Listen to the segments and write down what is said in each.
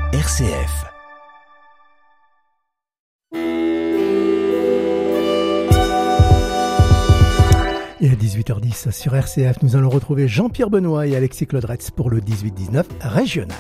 RCF. Et à 18h10 sur RCF, nous allons retrouver Jean-Pierre Benoît et Alexis Claudretz pour le 18-19 régional.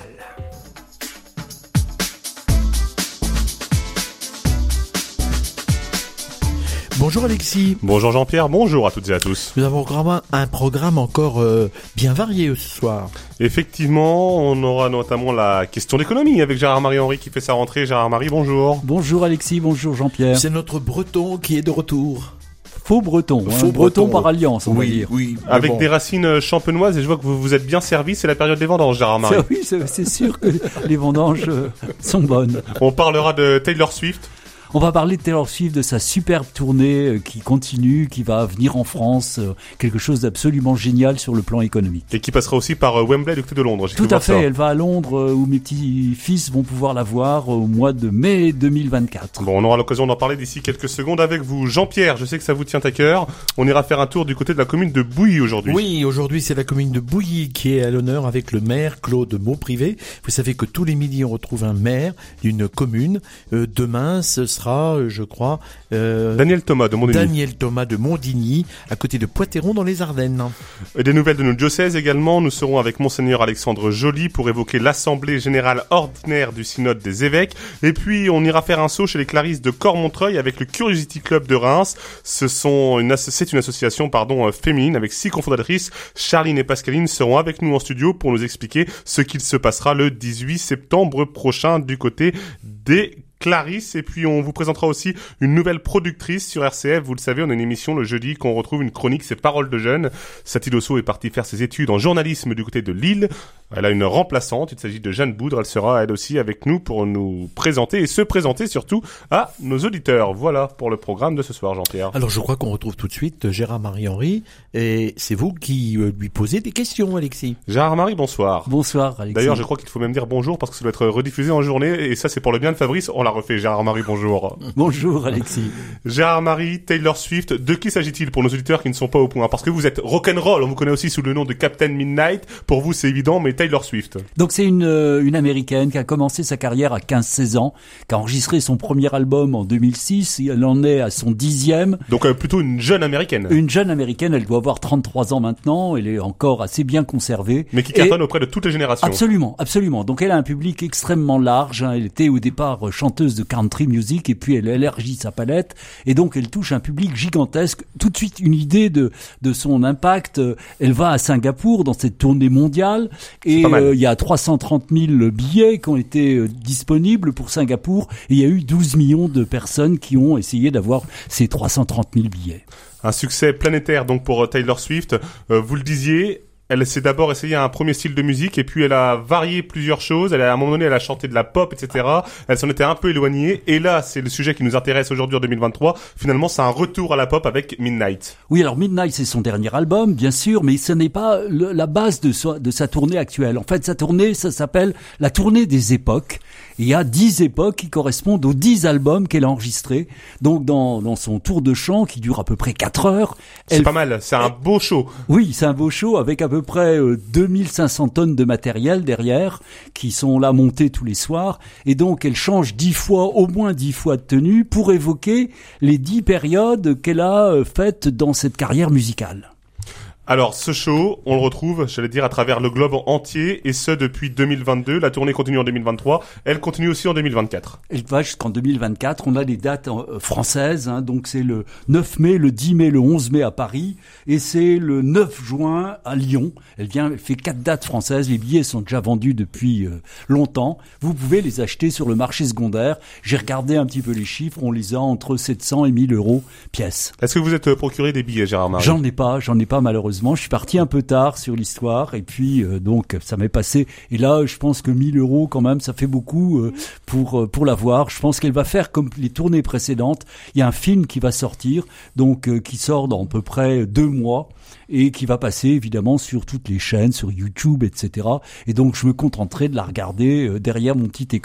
Bonjour Alexis. Bonjour Jean-Pierre, bonjour à toutes et à tous. Nous avons un programme encore bien varié ce soir. Effectivement, on aura notamment la question d'économie avec Gérard-Marie Henry qui fait sa rentrée. Gérard-Marie, bonjour. Bonjour Alexis, bonjour Jean-Pierre. C'est notre breton qui est de retour. Faux breton, Faux breton par alliance, on va oui, dire. Oui, avec bon. des racines champenoises et je vois que vous vous êtes bien servi, c'est la période des vendanges, Gérard-Marie. Oui, c'est sûr que les vendanges sont bonnes. On parlera de Taylor Swift. On va parler de Taylor Swift, de sa superbe tournée qui continue, qui va venir en France, quelque chose d'absolument génial sur le plan économique. Et qui passera aussi par Wembley du côté de Londres. Tout à fait, elle va à Londres où mes petits-fils vont pouvoir la voir au mois de mai 2024. Bon, on aura l'occasion d'en parler d'ici quelques secondes avec vous. Jean-Pierre, je sais que ça vous tient à cœur. On ira faire un tour du côté de la commune de Bouilly aujourd'hui. Oui, aujourd'hui c'est la commune de Bouilly qui est à l'honneur avec le maire Claude Mauprivé. Vous savez que tous les midis on retrouve un maire d'une commune. Demain ce sera, je crois, Daniel Thomas de Mondigny. Daniel Thomas de Mondigny, à côté de Poitéron dans les Ardennes. Et des nouvelles de nos diocèses également. Nous serons avec Monseigneur Alexandre Joly pour évoquer l'Assemblée Générale Ordinaire du Synode des Évêques. Et puis, on ira faire un saut chez les Clarisses de Cormontreuil avec le Curiosity Club de Reims. C'est une association féminine avec 6 cofondatrices. Charline et Pascaline seront avec nous en studio pour nous expliquer ce qu'il se passera le 18 septembre prochain du côté des Clarisse. Et puis on vous présentera aussi une nouvelle productrice sur RCF. Vous le savez, on a une émission le jeudi qu'on retrouve une chronique, c'est Paroles de jeunes. Satie Dosso est partie faire ses études en journalisme du côté de Lille. Elle a une remplaçante, il s'agit de Jeanne Boudre. Elle sera elle aussi avec nous pour nous présenter et se présenter surtout à nos auditeurs. Voilà pour le programme de ce soir, Jean-Pierre. Alors je crois qu'on retrouve tout de suite Gérard-Marie Henry et c'est vous qui lui posez des questions, Alexis. Gérard-Marie, bonsoir. Bonsoir Alexis. D'ailleurs, je crois qu'il faut même dire bonjour parce que ça doit être rediffusé en journée et ça c'est pour le bien de Fabrice. On l'a refait. Gérard-Marie, bonjour. Bonjour Alexis. Gérard-Marie, Taylor Swift, de qui s'agit-il pour nos auditeurs qui ne sont pas au point? Parce que vous êtes rock'n'roll, on vous connaît aussi sous le nom de Captain Midnight. Pour vous c'est évident, mais Taylor Swift. Donc c'est une américaine qui a commencé sa carrière à 15-16 ans, qui a enregistré son premier album en 2006, et elle en est à son 10e. Donc plutôt une jeune américaine. Une jeune américaine, elle doit avoir 33 ans maintenant, elle est encore assez bien conservée. Mais qui cartonne auprès de toutes les générations. Absolument, absolument. Donc elle a un public extrêmement large, elle était au départ chanteuse de country music et puis elle élargit sa palette et donc elle touche un public gigantesque. Tout de suite une idée de son impact. Elle va à Singapour dans cette tournée mondiale et il y a 330 000 billets qui ont été disponibles pour Singapour et il y a eu 12 millions de personnes qui ont essayé d'avoir ces 330 000 billets. Un succès planétaire donc pour Taylor Swift. Vous le disiez, elle s'est d'abord essayé un premier style de musique et puis elle a varié plusieurs choses. À un moment donné, elle a chanté de la pop, etc. Elle s'en était un peu éloignée. Et là, c'est le sujet qui nous intéresse aujourd'hui en 2023. Finalement, c'est un retour à la pop avec Midnight. Oui, alors Midnight, c'est son dernier album, bien sûr, mais ce n'est pas la base de sa tournée actuelle. En fait, sa tournée, ça s'appelle la tournée des époques. Il y a 10 époques qui correspondent aux 10 albums qu'elle a enregistrés. Donc, dans son tour de chant, qui dure à peu près 4 heures. C'est pas mal, c'est un beau show. Oui, c'est un beau show avec à peu près 2500 tonnes de matériel derrière, qui sont là montés tous les soirs. Et donc, elle change 10 fois, au moins 10 fois de tenue pour évoquer les 10 périodes qu'elle a faites dans cette carrière musicale. Alors, ce show, on le retrouve, j'allais dire, à travers le globe entier, et ce, depuis 2022. La tournée continue en 2023. Elle continue aussi en 2024. Elle va jusqu'en 2024. On a les dates françaises, donc c'est le 9 mai, le 10 mai, le 11 mai à Paris, et c'est le 9 juin à Lyon. Elle fait 4 dates françaises. Les billets sont déjà vendus depuis longtemps. Vous pouvez les acheter sur le marché secondaire. J'ai regardé un petit peu les chiffres. On les a entre 700 et 1000 euros pièce. Est-ce que vous êtes procuré des billets, Gérard-Marie? J'en ai pas malheureusement. Je suis parti un peu tard sur l'histoire et puis donc ça m'est passé. Et là, je pense que 1000 euros quand même, ça fait beaucoup pour la voir. Je pense qu'elle va faire comme les tournées précédentes. Il y a un film qui va sortir, donc qui sort dans à peu près 2 mois et qui va passer évidemment sur toutes les chaînes, sur YouTube, etc. Et donc je me contenterai de la regarder derrière mon petit écran.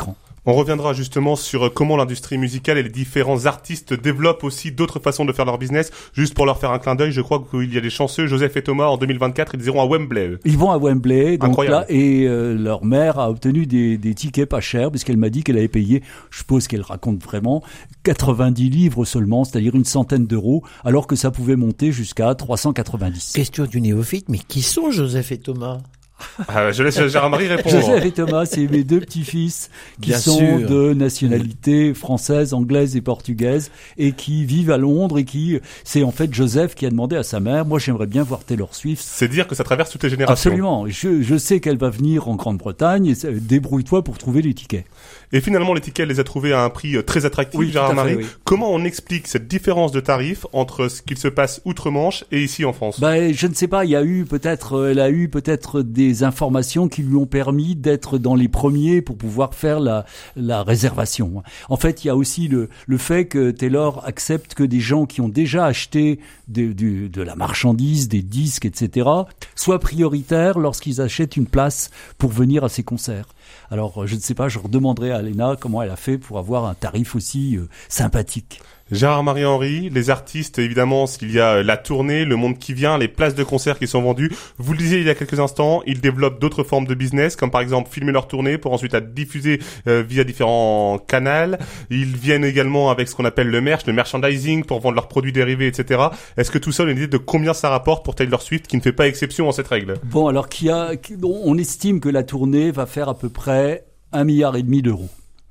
On reviendra justement sur comment l'industrie musicale et les différents artistes développent aussi d'autres façons de faire leur business. Juste pour leur faire un clin d'œil, je crois qu'il y a des chanceux, Joseph et Thomas, en 2024, ils iront à Wembley. Ils vont à Wembley, donc incroyable. là, et leur mère a obtenu des tickets pas chers, puisqu'elle m'a dit qu'elle avait payé, je suppose qu'elle raconte vraiment, 90 livres seulement, c'est-à-dire une centaine d'euros, alors que ça pouvait monter jusqu'à 390. Question du néophyte, mais qui sont Joseph et Thomas? Je laisse Gérard-Marie répondre. Joseph et Thomas, c'est mes deux petits-fils qui Bien sont sûr. de nationalité française, anglaise et portugaise et qui vivent à Londres et c'est en fait Joseph qui a demandé à sa mère, moi j'aimerais bien voir Taylor Swift. C'est dire que ça traverse toutes les générations. Absolument. Je sais qu'elle va venir en Grande-Bretagne et débrouille-toi pour trouver les tickets. Et finalement, les tickets, elle les a trouvés à un prix très attractif, Oui, tout à Gérard-Marie. fait, oui. Comment on explique cette différence de tarifs entre ce qu'il se passe outre-Manche et ici en France? Je ne sais pas, elle a eu peut-être des informations qui lui ont permis d'être dans les premiers pour pouvoir faire la réservation. En fait, il y a aussi le fait que Taylor accepte que des gens qui ont déjà acheté de la marchandise, des disques, etc., soient prioritaires lorsqu'ils achètent une place pour venir à ses concerts. Alors, je ne sais pas, je redemanderai à Léna comment elle a fait pour avoir un tarif aussi sympathique. Gérard-Marie Henry, les artistes, évidemment, s'il y a la tournée, le monde qui vient, les places de concert qui sont vendues. Vous le disiez il y a quelques instants, ils développent d'autres formes de business, comme par exemple filmer leur tournée pour ensuite la diffuser via différents canaux. Ils viennent également avec ce qu'on appelle le merchandising pour vendre leurs produits dérivés, etc. Est-ce que tout ça, on a une idée de combien ça rapporte pour Taylor Swift, qui ne fait pas exception à cette règle? Bon, alors on estime que la tournée va faire à peu près 1,5 milliard d'euros,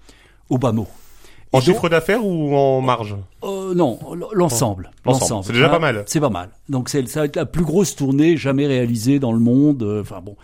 au bas mot. En chiffre d'affaires ou en marge? Non, l'ensemble. L'ensemble. C'est déjà pas mal. C'est pas mal. Donc ça va être la plus grosse tournée jamais réalisée dans le monde. Enfin bon,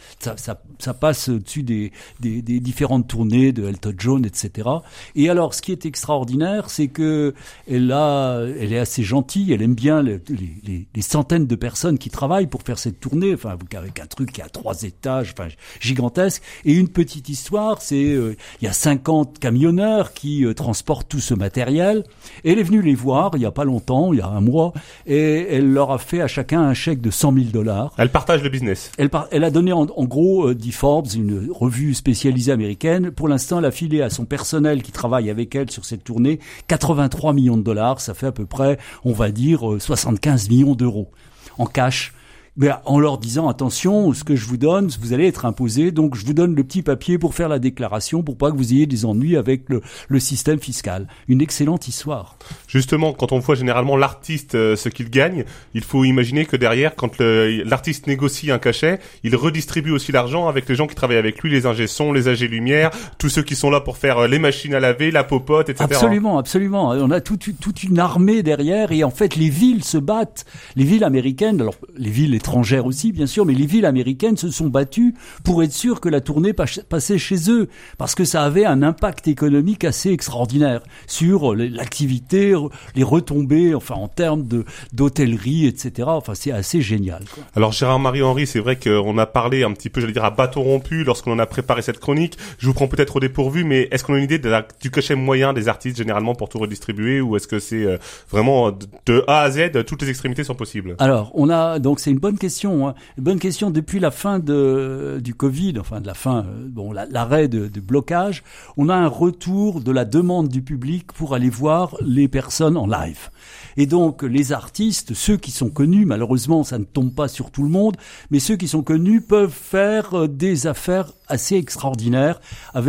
ça passe au-dessus des différentes tournées de Elton John, etc. Et alors, ce qui est extraordinaire, c'est que elle est assez gentille. Elle aime bien les centaines de personnes qui travaillent pour faire cette tournée. Enfin, avec un truc qui a 3 étages, enfin gigantesque. Et une petite histoire, c'est il y a 50 camionneurs qui transportent tout ce matériel. Et elle est venue les voir il y a pas longtemps, il y a un mois, et elle leur a fait à chacun un chèque de $100,000. Elle partage le business. Elle a donné en gros, dit Forbes, une revue spécialisée américaine. Pour l'instant, elle a filé à son personnel qui travaille avec elle sur cette tournée 83 millions de dollars. Ça fait à peu près, on va dire, 75 millions d'euros en cash. Mais en leur disant, attention, ce que je vous donne, vous allez être imposé, donc je vous donne le petit papier pour faire la déclaration, pour pas que vous ayez des ennuis avec le système fiscal. Une excellente histoire. Justement, quand on voit généralement l'artiste ce qu'il gagne, il faut imaginer que derrière, quand l'artiste négocie un cachet, il redistribue aussi l'argent avec les gens qui travaillent avec lui, les ingé son, les AG lumière, tous ceux qui sont là pour faire les machines à laver, la popote, etc. Absolument, absolument. On a toute une armée derrière, et en fait, les villes se battent. Les villes américaines, alors les villes étrangères aussi, bien sûr, mais les villes américaines se sont battues pour être sûres que la tournée passait chez eux, parce que ça avait un impact économique assez extraordinaire sur l'activité, les retombées, enfin en termes d'hôtellerie, etc. Enfin, c'est assez génial, quoi. Alors Gérard-Marie Henry, c'est vrai qu'on a parlé un petit peu, j'allais dire à bâton rompu lorsqu'on en a préparé cette chronique. Je vous prends peut-être au dépourvu, mais est-ce qu'on a une idée du cachet moyen des artistes généralement pour tout redistribuer, ou est-ce que c'est vraiment de A à Z, toutes les extrémités sont possibles? Alors, donc c'est une bonne question, hein. Une bonne question. Depuis la fin du Covid, enfin de la fin, l'arrêt de blocage, on a un retour de la demande du public pour aller voir les personnes en live. Et donc, les artistes, ceux qui sont connus, malheureusement, ça ne tombe pas sur tout le monde, mais ceux qui sont connus peuvent faire des affaires assez extraordinaires,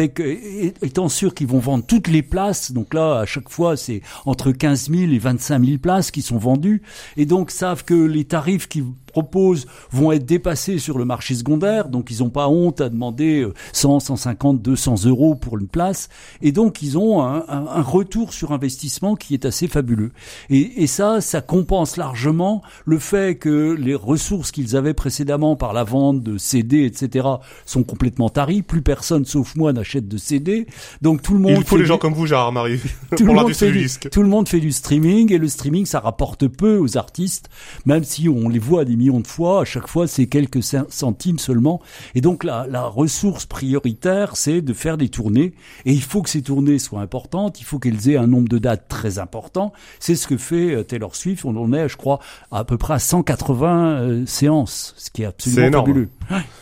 étant sûr qu'ils vont vendre toutes les places. Donc là, à chaque fois, c'est entre 15 000 et 25 000 places qui sont vendues. Et donc, savent que les tarifs qu'ils proposent vont être dépassés sur le marché secondaire. Donc, ils n'ont pas honte à demander 100, 150, 200 euros pour une place. Et donc, ils ont un retour sur investissement qui est assez fabuleux. Et ça compense largement le fait que les ressources qu'ils avaient précédemment par la vente de CD, etc., sont complètement taries. Plus personne, sauf moi, n'achète de CD. Donc tout le monde. Il faut les gens comme vous, Gérard-Marie, pour l'industrie du disque. Tout le monde fait du streaming, et le streaming, ça rapporte peu aux artistes, même si on les voit des millions de fois. À chaque fois, c'est quelques centimes seulement. Et donc la ressource prioritaire, c'est de faire des tournées. Et il faut que ces tournées soient importantes. Il faut qu'elles aient un nombre de dates très important. C'est ce que fait Taylor Swift. On en est, je crois, à peu près à 180 séances, ce qui est absolument fabuleux. Ouais.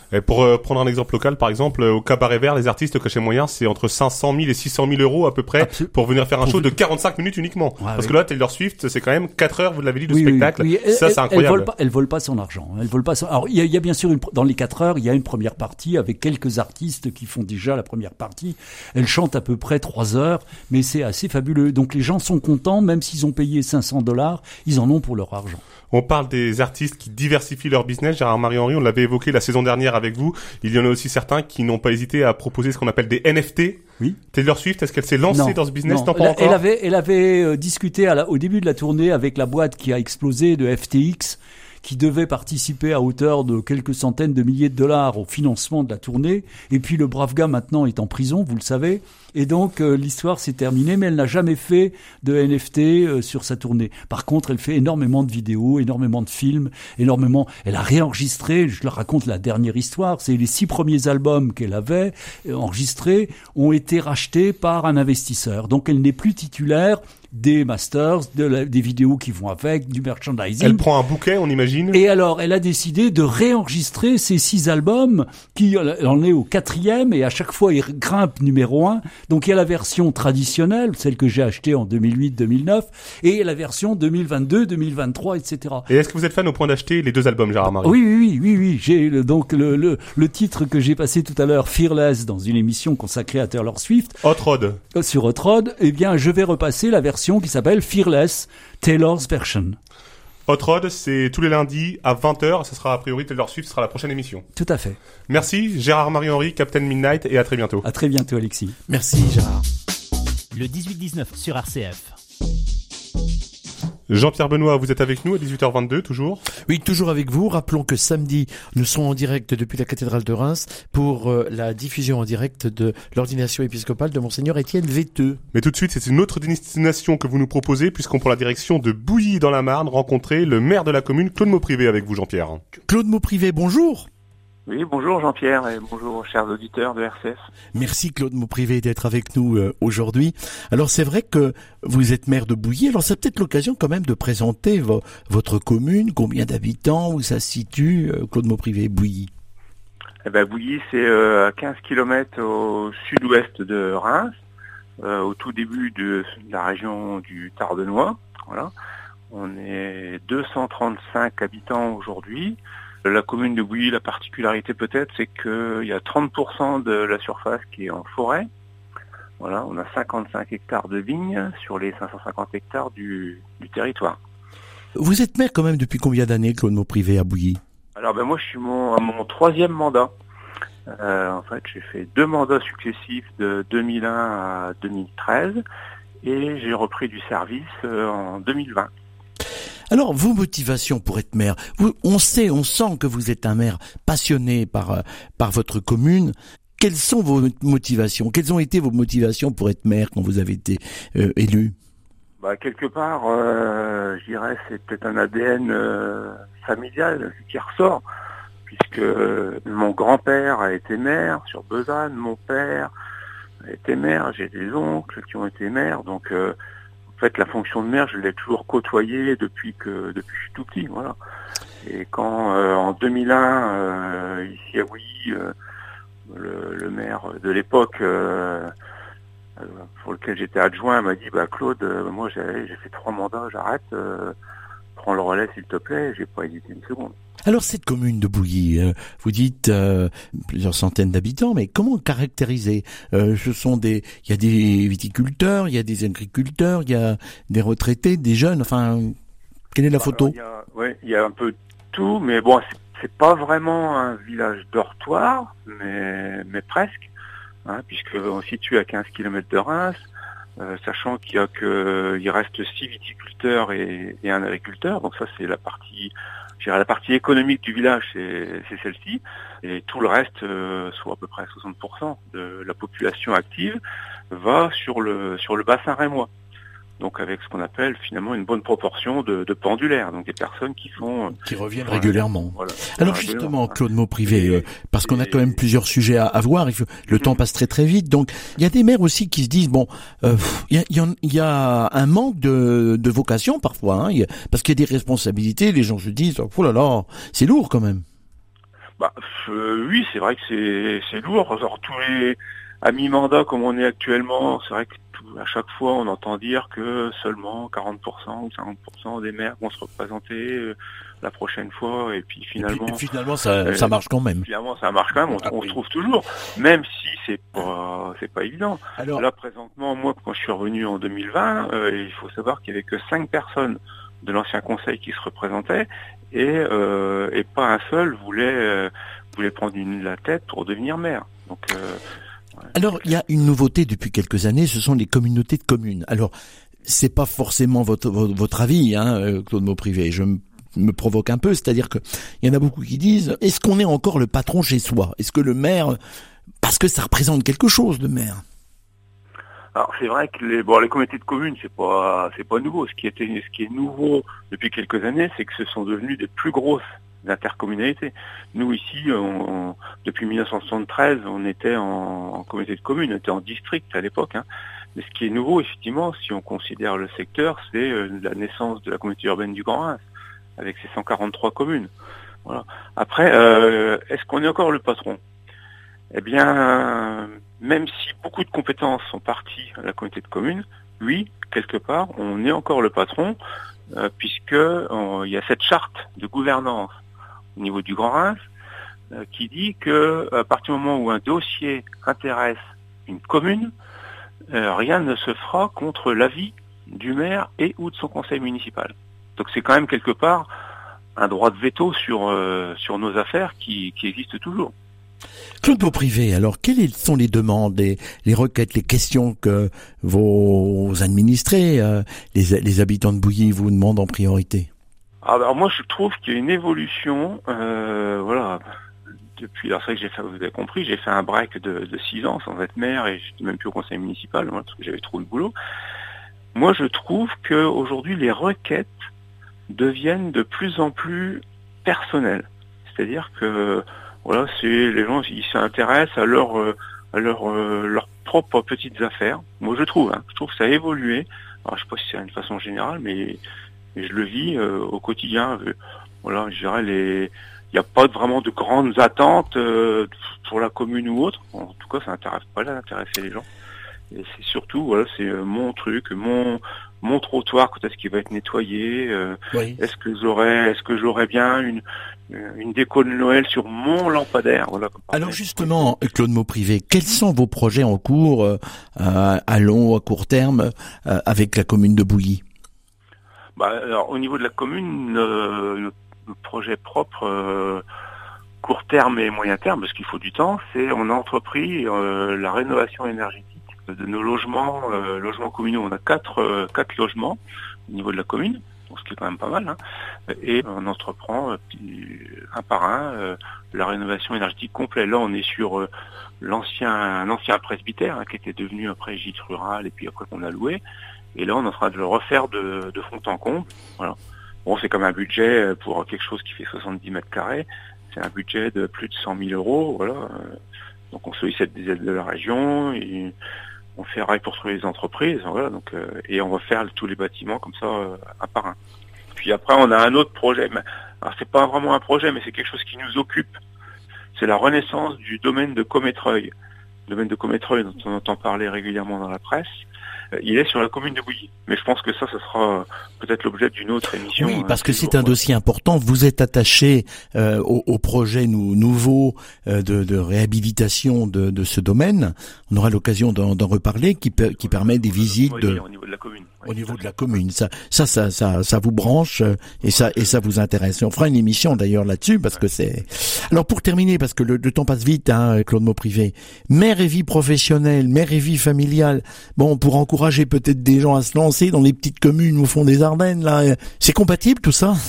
Et pour prendre un exemple local, par exemple, au Cabaret Vert, les artistes, le cachet moyen, c'est entre 500 000 et 600 000 euros à peu près pour venir faire un show de 45 minutes uniquement. Ouais, Parce que là, Taylor Swift, c'est quand même 4 heures, vous l'avez dit, de spectacle. Ça, c'est incroyable. Elle vole pas son argent. Elle vole pas son... Alors, il y a bien sûr dans les 4 heures, il y a une première partie avec quelques artistes qui font déjà la première partie. Elle chante à peu près 3 heures, mais c'est assez fabuleux. Donc les gens sont contents, même s'ils ont payé $500, ils en ont pour leur argent. On parle des artistes qui diversifient leur business. Gérard Marie-Henri, on l'avait évoqué la saison dernière avec vous. Il y en a aussi certains qui n'ont pas hésité à proposer ce qu'on appelle des NFT. Oui. Taylor Swift, est-ce qu'elle s'est lancée dans ce business? Non. Pas encore. Elle avait discuté au début de la tournée avec la boîte qui a explosé de FTX, qui devait participer à hauteur de quelques centaines de milliers de dollars au financement de la tournée. Et puis le brave gars maintenant est en prison, vous le savez. Et donc l'histoire s'est terminée, mais elle n'a jamais fait de NFT sur sa tournée. Par contre, elle fait énormément de vidéos, énormément de films, Elle a réenregistré, je leur raconte la dernière histoire, c'est les 6 premiers albums qu'elle avait enregistrés ont été rachetés par un investisseur. Donc elle n'est plus titulaire des masters, des vidéos qui vont avec, du merchandising. Elle prend un bouquet, on imagine. Et alors, elle a décidé de réenregistrer ces 6 albums, elle en est au 4e, et à chaque fois, il grimpe numéro 1. Donc, il y a la version traditionnelle, celle que j'ai achetée en 2008-2009, et la version 2022, 2023, etc. Et est-ce que vous êtes fan au point d'acheter les 2 albums, Gérard Marie? Oui. J'ai donc le titre que j'ai passé tout à l'heure, Fearless, dans une émission consacrée à Taylor Swift. Hot Rod. Sur Hot Rod, eh bien, je vais repasser la version qui s'appelle Fearless, Taylor's Version. Hot Rod, c'est tous les lundis à 20h. Ça sera a priori Taylor Swift, ce sera la prochaine émission. Tout à fait. Merci Gérard Marie-Henri, Captain Midnight, et à très bientôt. À très bientôt, Alexis. Merci Gérard. Le 18-19 sur RCF. Jean-Pierre Benoît, vous êtes avec nous à 18h22, toujours? Oui, toujours avec vous. Rappelons que samedi, nous serons en direct depuis la cathédrale de Reims pour la diffusion en direct de l'ordination épiscopale de Monseigneur Étienne Véteux. Mais tout de suite, c'est une autre destination que vous nous proposez, puisqu'on prend la direction de Bouilly dans la Marne, rencontrer le maire de la commune, Claude Mauprivé, avec vous, Jean-Pierre. Claude Mauprivé, bonjour. Oui, bonjour Jean-Pierre et bonjour chers auditeurs de RCF. Merci Claude Mauprivé d'être avec nous aujourd'hui. Alors c'est vrai que vous êtes maire de Bouilly, alors c'est peut-être l'occasion quand même de présenter votre commune, combien d'habitants, où ça se situe, Claude Mauprivé, Bouilly. Eh ben, Bouilly, c'est à 15 km au sud-ouest de Reims, au tout début de la région du Tardenois. Voilà. On est 235 habitants aujourd'hui. La commune de Bouilly, la particularité peut-être, c'est qu'il y a 30% de la surface qui est en forêt. Voilà, on a 55 hectares de vignes sur les 550 hectares du territoire. Vous êtes maire quand même depuis combien d'années, Claude Mauprivé, à Bouilly? Alors ben moi je suis à mon 3e mandat. En fait j'ai fait 2 mandats successifs de 2001 à 2013 et j'ai repris du service en 2020. Alors, vos motivations pour être maire, on sent que vous êtes un maire passionné par votre commune. Quelles sont vos motivations? Quelles ont été vos motivations pour être maire quand vous avez été élu? Quelque part, je dirais, c'est peut-être un ADN familial qui ressort, puisque mon grand-père a été maire sur Besanne, mon père a été maire, j'ai des oncles qui ont été maires, donc en fait, la fonction de maire, je l'ai toujours côtoyée depuis que je suis tout petit, voilà. Et quand en 2001, ici à Bouilly, le maire de l'époque, pour lequel j'étais adjoint, m'a dit Claude, moi j'ai fait 3 mandats, j'arrête, prends le relais s'il te plaît. J'ai pas hésité une seconde. Alors cette commune de Bouilly, vous dites plusieurs centaines d'habitants, mais comment caractériser? Il y a des viticulteurs, il y a des agriculteurs, il y a des retraités, des jeunes. Enfin, quelle est la photo? Il y a un peu de tout, mais bon, c'est pas vraiment un village dortoir, mais presque, hein, puisque on se situe à 15 km de Reims, sachant qu'il reste 6 viticulteurs et un agriculteur. Donc ça, c'est la partie économique du village, c'est celle-ci, et tout le reste, soit à peu près 60% de la population active, va sur le bassin rémois. Donc avec ce qu'on appelle finalement une bonne proportion de pendulaires, donc des personnes qui reviennent régulièrement. Voilà, alors justement, Claude Mauprivé, parce qu'on a quand même plusieurs sujets à voir, le temps passe très très vite, donc il y a des maires aussi qui se disent il y a un manque de vocation parfois, hein, parce qu'il y a des responsabilités, les gens se disent oh là là, c'est lourd quand même. Oui, c'est vrai que c'est lourd. Alors, à mi-mandat comme on est actuellement, c'est vrai que à chaque fois on entend dire que seulement 40% ou 50% des maires vont se représenter la prochaine fois, et puis finalement... Et puis, finalement ça marche quand même. Finalement ça marche quand même, on se trouve toujours, même si c'est pas évident. Alors, là présentement, moi quand je suis revenu en 2020, il faut savoir qu'il y avait que 5 personnes de l'ancien conseil qui se représentaient, et pas un seul voulait prendre la tête pour devenir maire. Donc alors, il y a une nouveauté depuis quelques années, ce sont les communautés de communes. Alors, c'est pas forcément votre avis, Claude Mauprivé. Je me provoque un peu, c'est-à-dire que il y en a beaucoup qui disent, est-ce qu'on est encore le patron chez soi? Est-ce que le maire, parce que ça représente quelque chose, le maire? Alors c'est vrai que les communautés de communes, c'est pas nouveau. Ce qui est nouveau depuis quelques années, c'est que ce sont devenus des plus grosses intercommunalités. Nous ici, depuis 1973, on était en communauté de communes, on était en district à l'époque. Mais ce qui est nouveau, effectivement, si on considère le secteur, c'est la naissance de la communauté urbaine du Grand Reims, avec ses 143 communes. Voilà. Après, est-ce qu'on est encore le patron? Eh bien, même si beaucoup de compétences sont parties à la communauté de communes, oui, quelque part, on est encore le patron, puisque il y a cette charte de gouvernance au niveau du Grand Reims qui dit que à partir du moment où un dossier intéresse une commune, rien ne se fera contre l'avis du maire et ou de son conseil municipal. Donc c'est quand même quelque part un droit de veto sur nos affaires qui existe toujours. Claude Mauprivé, alors quelles sont les demandes, les requêtes, les questions que vos administrés, les habitants de Bouilly vous demandent en priorité? Alors moi je trouve qu'il y a une évolution, depuis, alors c'est vrai que vous avez compris, j'ai fait un break de 6 ans sans être maire, et j'étais même plus au conseil municipal, parce que j'avais trop de boulot. Moi je trouve qu'aujourd'hui les requêtes deviennent de plus en plus personnelles. C'est-à-dire que les gens ils s'intéressent à leurs propres petites affaires. Moi je trouve que ça a évolué. Alors je sais pas si c'est une façon générale, mais je le vis au quotidien. Je dirais il n'y a pas vraiment de grandes attentes pour la commune ou autre. En tout cas, ça n'intéresse pas d'intéresser les gens. Et c'est surtout, c'est mon truc, mon trottoir, quand est-ce qu'il va être nettoyé, Oui. Est-ce que j'aurais bien une déco de Noël sur mon lampadaire, Alors justement, Claude Mauprivé, quels sont vos projets en cours, à long, à court terme, avec la commune de Bouilly? Alors, au niveau de la commune, le projet propre, court terme et moyen terme, parce qu'il faut du temps, on a entrepris la rénovation énergétique de nos logements communaux. On a 4 logements au niveau de la commune, ce qui est quand même pas mal, et on entreprend un par un la rénovation énergétique complète. Là on est sur un ancien presbytère qui était devenu après gîte rural, et puis après qu'on a loué, et là on est en train de le refaire de fond en comble. Voilà. Bon, c'est comme un budget pour quelque chose qui fait 70 mètres carrés, c'est un budget de plus de 100 000 euros, voilà. Donc on sollicite des aides de la région, et on fait rail pour trouver les entreprises, voilà, donc, et on va faire tous les bâtiments comme ça, un par un. Puis après, on a un autre projet. Alors c'est pas vraiment un projet, mais c'est quelque chose qui nous occupe. C'est la renaissance du domaine de Commettreuil. Le domaine de Commettreuil, dont on entend parler régulièrement dans la presse, il est sur la commune de Bouilly. Mais je pense que ça sera peut-être l'objet d'une autre émission. Oui, parce que c'est un dossier important. Vous êtes attaché au projet nouveau de réhabilitation de ce domaine. On aura l'occasion d'en reparler, qui permet des visites au niveau de la commune. Au niveau de la commune, ça vous branche et ça vous intéresse. Et on fera une émission d'ailleurs là-dessus parce que c'est. Alors pour terminer, parce que le temps passe vite, Claude Mauprivé. Mère et vie professionnelle, mère et vie familiale. Bon, pour encourager peut-être des gens à se lancer dans les petites communes au fond des Ardennes, là, c'est compatible tout ça?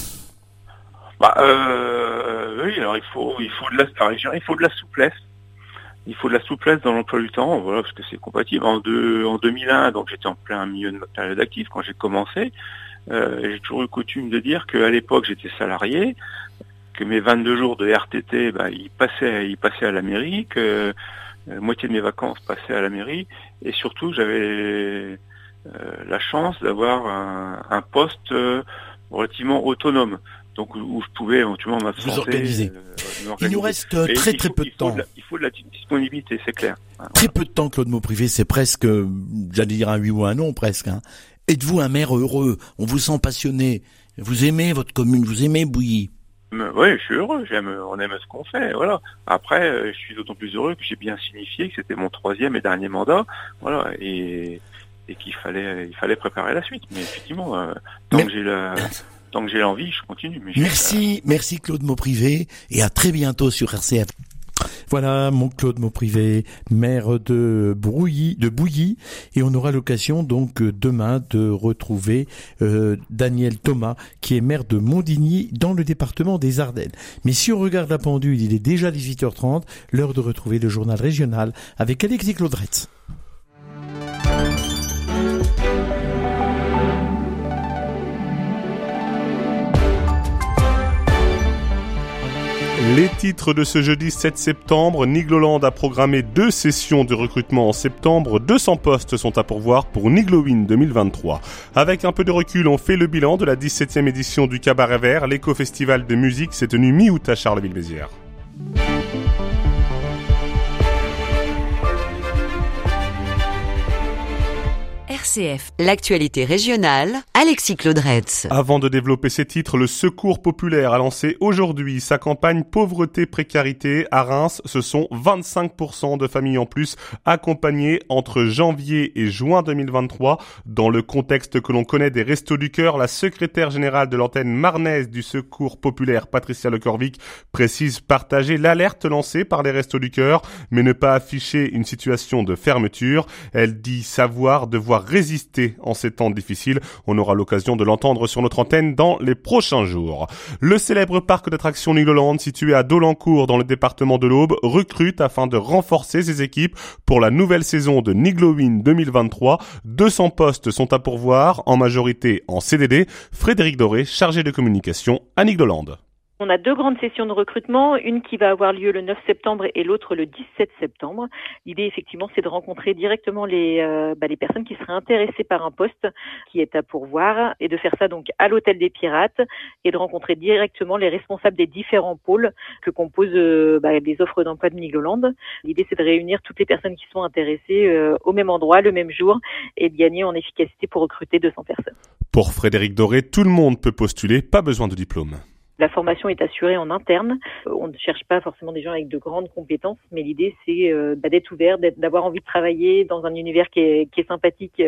Oui, alors il faut de la souplesse. Il faut de la souplesse dans l'emploi du temps, voilà, parce que c'est compatible. En 2001, donc j'étais en plein milieu de ma période active quand j'ai commencé. J'ai toujours eu coutume de dire qu'à l'époque j'étais salarié, que mes 22 jours de RTT, ils passaient à la mairie, que la moitié de mes vacances passaient à la mairie, et surtout j'avais la chance d'avoir un poste relativement autonome. Donc où je pouvais éventuellement m'absenter. Vous organiser. Il nous reste très peu de temps. Il faut de la disponibilité, c'est clair. Très peu de temps, Claude Mauprivé, c'est presque, j'allais dire un oui ou un non presque. Hein. Êtes-vous un maire heureux? On vous sent passionné. Vous aimez votre commune, vous aimez Bouilly? Oui, je suis heureux, on aime ce qu'on fait, voilà. Après, je suis d'autant plus heureux que j'ai bien signifié que c'était mon 3e et dernier mandat, voilà, et qu'il fallait préparer la suite. Mais effectivement, tant que j'ai l'envie, je continue. Mais merci Claude Mauprivé, et à très bientôt sur RCF. Voilà, mon Claude Mauprivé, maire de Bouilly, et on aura l'occasion donc demain de retrouver Daniel Thomas, qui est maire de Mondigny dans le département des Ardennes. Mais si on regarde la pendule, il est déjà 18h30, l'heure de retrouver le journal régional avec Alexis Claudretz. Les titres de ce jeudi 7 septembre, Nigloland a programmé 2 sessions de recrutement en septembre. 200 postes sont à pourvoir pour Niglowin 2023. Avec un peu de recul, on fait le bilan de la 17e édition du Cabaret Vert. L'éco-festival de musique s'est tenu mi-août à Charleville-Mézières. RCF, l'actualité régionale, Alexis Claudretz. Avant de développer ces titres, le Secours populaire a lancé aujourd'hui sa campagne Pauvreté-Précarité. À Reims, ce sont 25% de familles en plus accompagnées entre janvier et juin 2023. Dans le contexte que l'on connaît des Restos du Cœur, la secrétaire générale de l'antenne marnaise du Secours populaire, Patricia Lecorvic, précise partager l'alerte lancée par les Restos du Cœur, mais ne pas afficher une situation de fermeture. Elle dit devoir résister en ces temps difficiles. On aura l'occasion de l'entendre sur notre antenne dans les prochains jours. Le célèbre parc d'attractions Nigloland, situé à Dolencourt dans le département de l'Aube, recrute afin de renforcer ses équipes pour la nouvelle saison de Niglowin 2023. 200 postes sont à pourvoir, en majorité en CDD. Frédéric Doré, chargé de communication à Nigloland. On a 2 grandes sessions de recrutement, une qui va avoir lieu le 9 septembre et l'autre le 17 septembre. L'idée, effectivement, c'est de rencontrer directement les personnes qui seraient intéressées par un poste qui est à pourvoir et de faire ça donc à l'Hôtel des Pirates et de rencontrer directement les responsables des différents pôles que composent les offres d'emploi de Nigloland. L'idée, c'est de réunir toutes les personnes qui sont intéressées au même endroit, le même jour et de gagner en efficacité pour recruter 200 personnes. Pour Frédéric Doré, tout le monde peut postuler, pas besoin de diplôme. La formation est assurée en interne. On ne cherche pas forcément des gens avec de grandes compétences, mais l'idée c'est d'être ouvert, d'avoir envie de travailler dans un univers qui est sympathique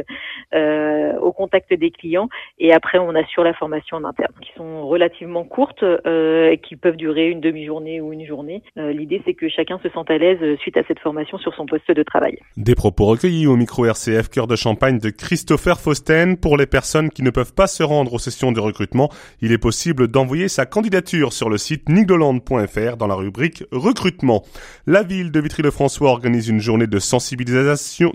au contact des clients. Et après, on assure la formation en interne, qui sont relativement courtes, qui peuvent durer une demi-journée ou une journée. L'idée c'est que chacun se sente à l'aise suite à cette formation sur son poste de travail. Des propos recueillis au micro RCF Cœur de Champagne de Christopher Fausten. Pour les personnes qui ne peuvent pas se rendre aux sessions de recrutement, il est possible d'envoyer sa candidature sur le site nigloland.fr dans la rubrique recrutement. La ville de Vitry-le-François organise une journée de sensibilisation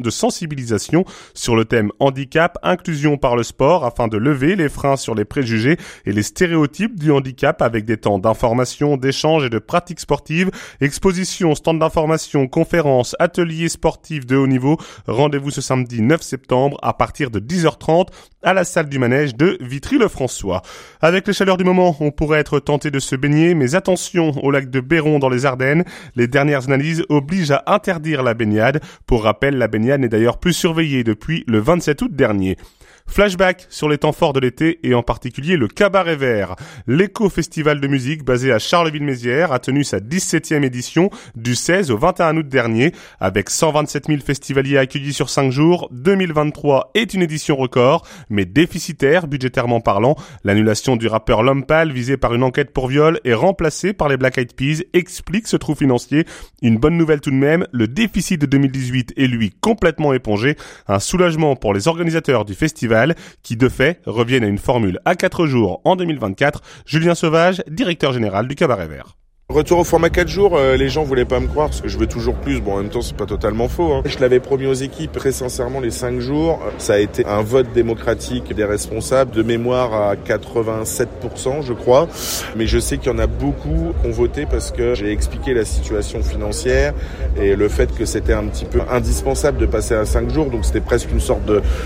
sur le thème handicap, inclusion par le sport afin de lever les freins sur les préjugés et les stéréotypes du handicap avec des temps d'information, d'échange et de pratiques sportives, expositions, stands d'information, conférences, ateliers sportifs de haut niveau. Rendez-vous ce samedi 9 septembre à partir de 10h30 à la salle du manège de Vitry-le-François. Avec les chaleurs du moment, on pourrait être tenté de se baigner, mais attention au lac de Béron dans les Ardennes. Les dernières analyses obligent à interdire la baignade. Pour rappel, la baignade n'est d'ailleurs plus surveillée depuis le 27 août dernier. Flashback sur les temps forts de l'été et en particulier le Cabaret Vert. L'éco-festival de musique basé à Charleville-Mézières a tenu sa 17e édition du 16 au 21 août dernier. Avec 127 000 festivaliers accueillis sur 5 jours, 2023 est une édition record, mais déficitaire budgétairement parlant. L'annulation du rappeur L'Homme Pâle visé par une enquête pour viol et remplacé par les Black Eyed Peas explique ce trou financier. Une bonne nouvelle tout de même, le déficit de 2018 est lui complètement épongé. Un soulagement pour les organisateurs du festival qui de fait reviennent à une formule à 4 jours en 2024. Julien Sauvage, directeur général du Cabaret Vert. Retour au format 4 jours, les gens voulaient pas me croire parce que je veux toujours plus. Bon, en même temps, c'est pas totalement faux. Je l'avais promis aux équipes très sincèrement les 5 jours. Ça a été un vote démocratique des responsables, de mémoire à 87%, je crois. Mais je sais qu'il y en a beaucoup qui ont voté parce que j'ai expliqué la situation financière et le fait que c'était un petit peu indispensable de passer à 5 jours. Donc c'était presque une sorte de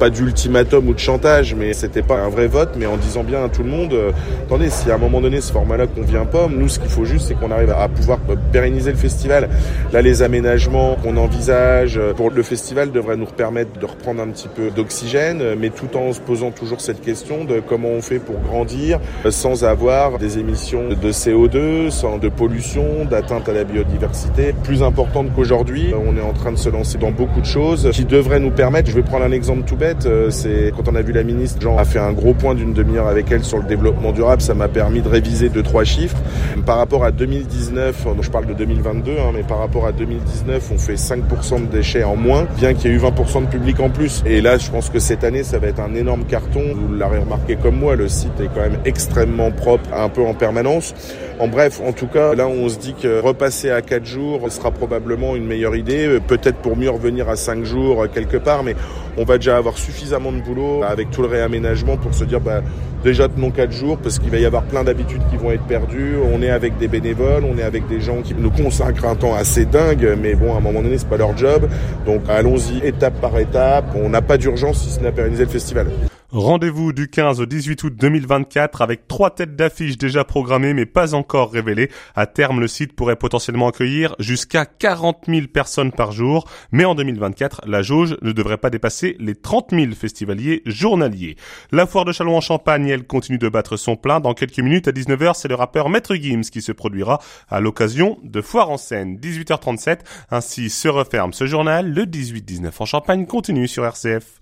pas d'ultimatum ou de chantage, mais c'était pas un vrai vote, mais en disant bien à tout le monde, attendez, si à un moment donné ce format-là convient pas, nous ce qu'il faut juste c'est qu'on arrive à pouvoir pérenniser le festival. Là, les aménagements qu'on envisage pour le festival devraient nous permettre de reprendre un petit peu d'oxygène, mais tout en se posant toujours cette question de comment on fait pour grandir sans avoir des émissions de CO2, sans de pollution, d'atteinte à la biodiversité. Plus importante qu'aujourd'hui, on est en train de se lancer dans beaucoup de choses qui devraient nous permettre, je vais prendre un exemple tout bête, c'est quand on a vu la ministre, Jean a fait un gros point d'une demi-heure avec elle sur le développement durable, ça m'a permis de réviser 2-3 chiffres. Par rapport à 2019, je parle de 2022, mais par rapport à 2019, on fait 5% de déchets en moins, bien qu'il y ait eu 20% de public en plus. Et là, je pense que cette année, ça va être un énorme carton. Vous l'avez remarqué comme moi, le site est quand même extrêmement propre, un peu en permanence. En bref, en tout cas, là, on se dit que repasser à 4 jours sera probablement une meilleure idée, peut-être pour mieux revenir à 5 jours quelque part, mais on va déjà avoir suffisamment de boulot avec tout le réaménagement pour se dire, déjà tenons 4 jours parce qu'il va y avoir plein d'habitudes qui vont être perdues. On est avec des bénévoles, on est avec des gens qui nous consacrent un temps assez dingue, mais bon, à un moment donné, c'est pas leur job. Donc allons-y étape par étape. On n'a pas d'urgence si ce n'est à pérenniser le festival. Rendez-vous du 15 au 18 août 2024 avec 3 têtes d'affiche déjà programmées mais pas encore révélées. À terme, le site pourrait potentiellement accueillir jusqu'à 40 000 personnes par jour. Mais en 2024, la jauge ne devrait pas dépasser les 30 000 festivaliers journaliers. La foire de Châlons-en-Champagne, elle continue de battre son plein. Dans quelques minutes, à 19h, c'est le rappeur Maître Gims qui se produira à l'occasion de Foire en Seine. 18h37, ainsi se referme ce journal. Le 18-19 en Champagne continue sur RCF.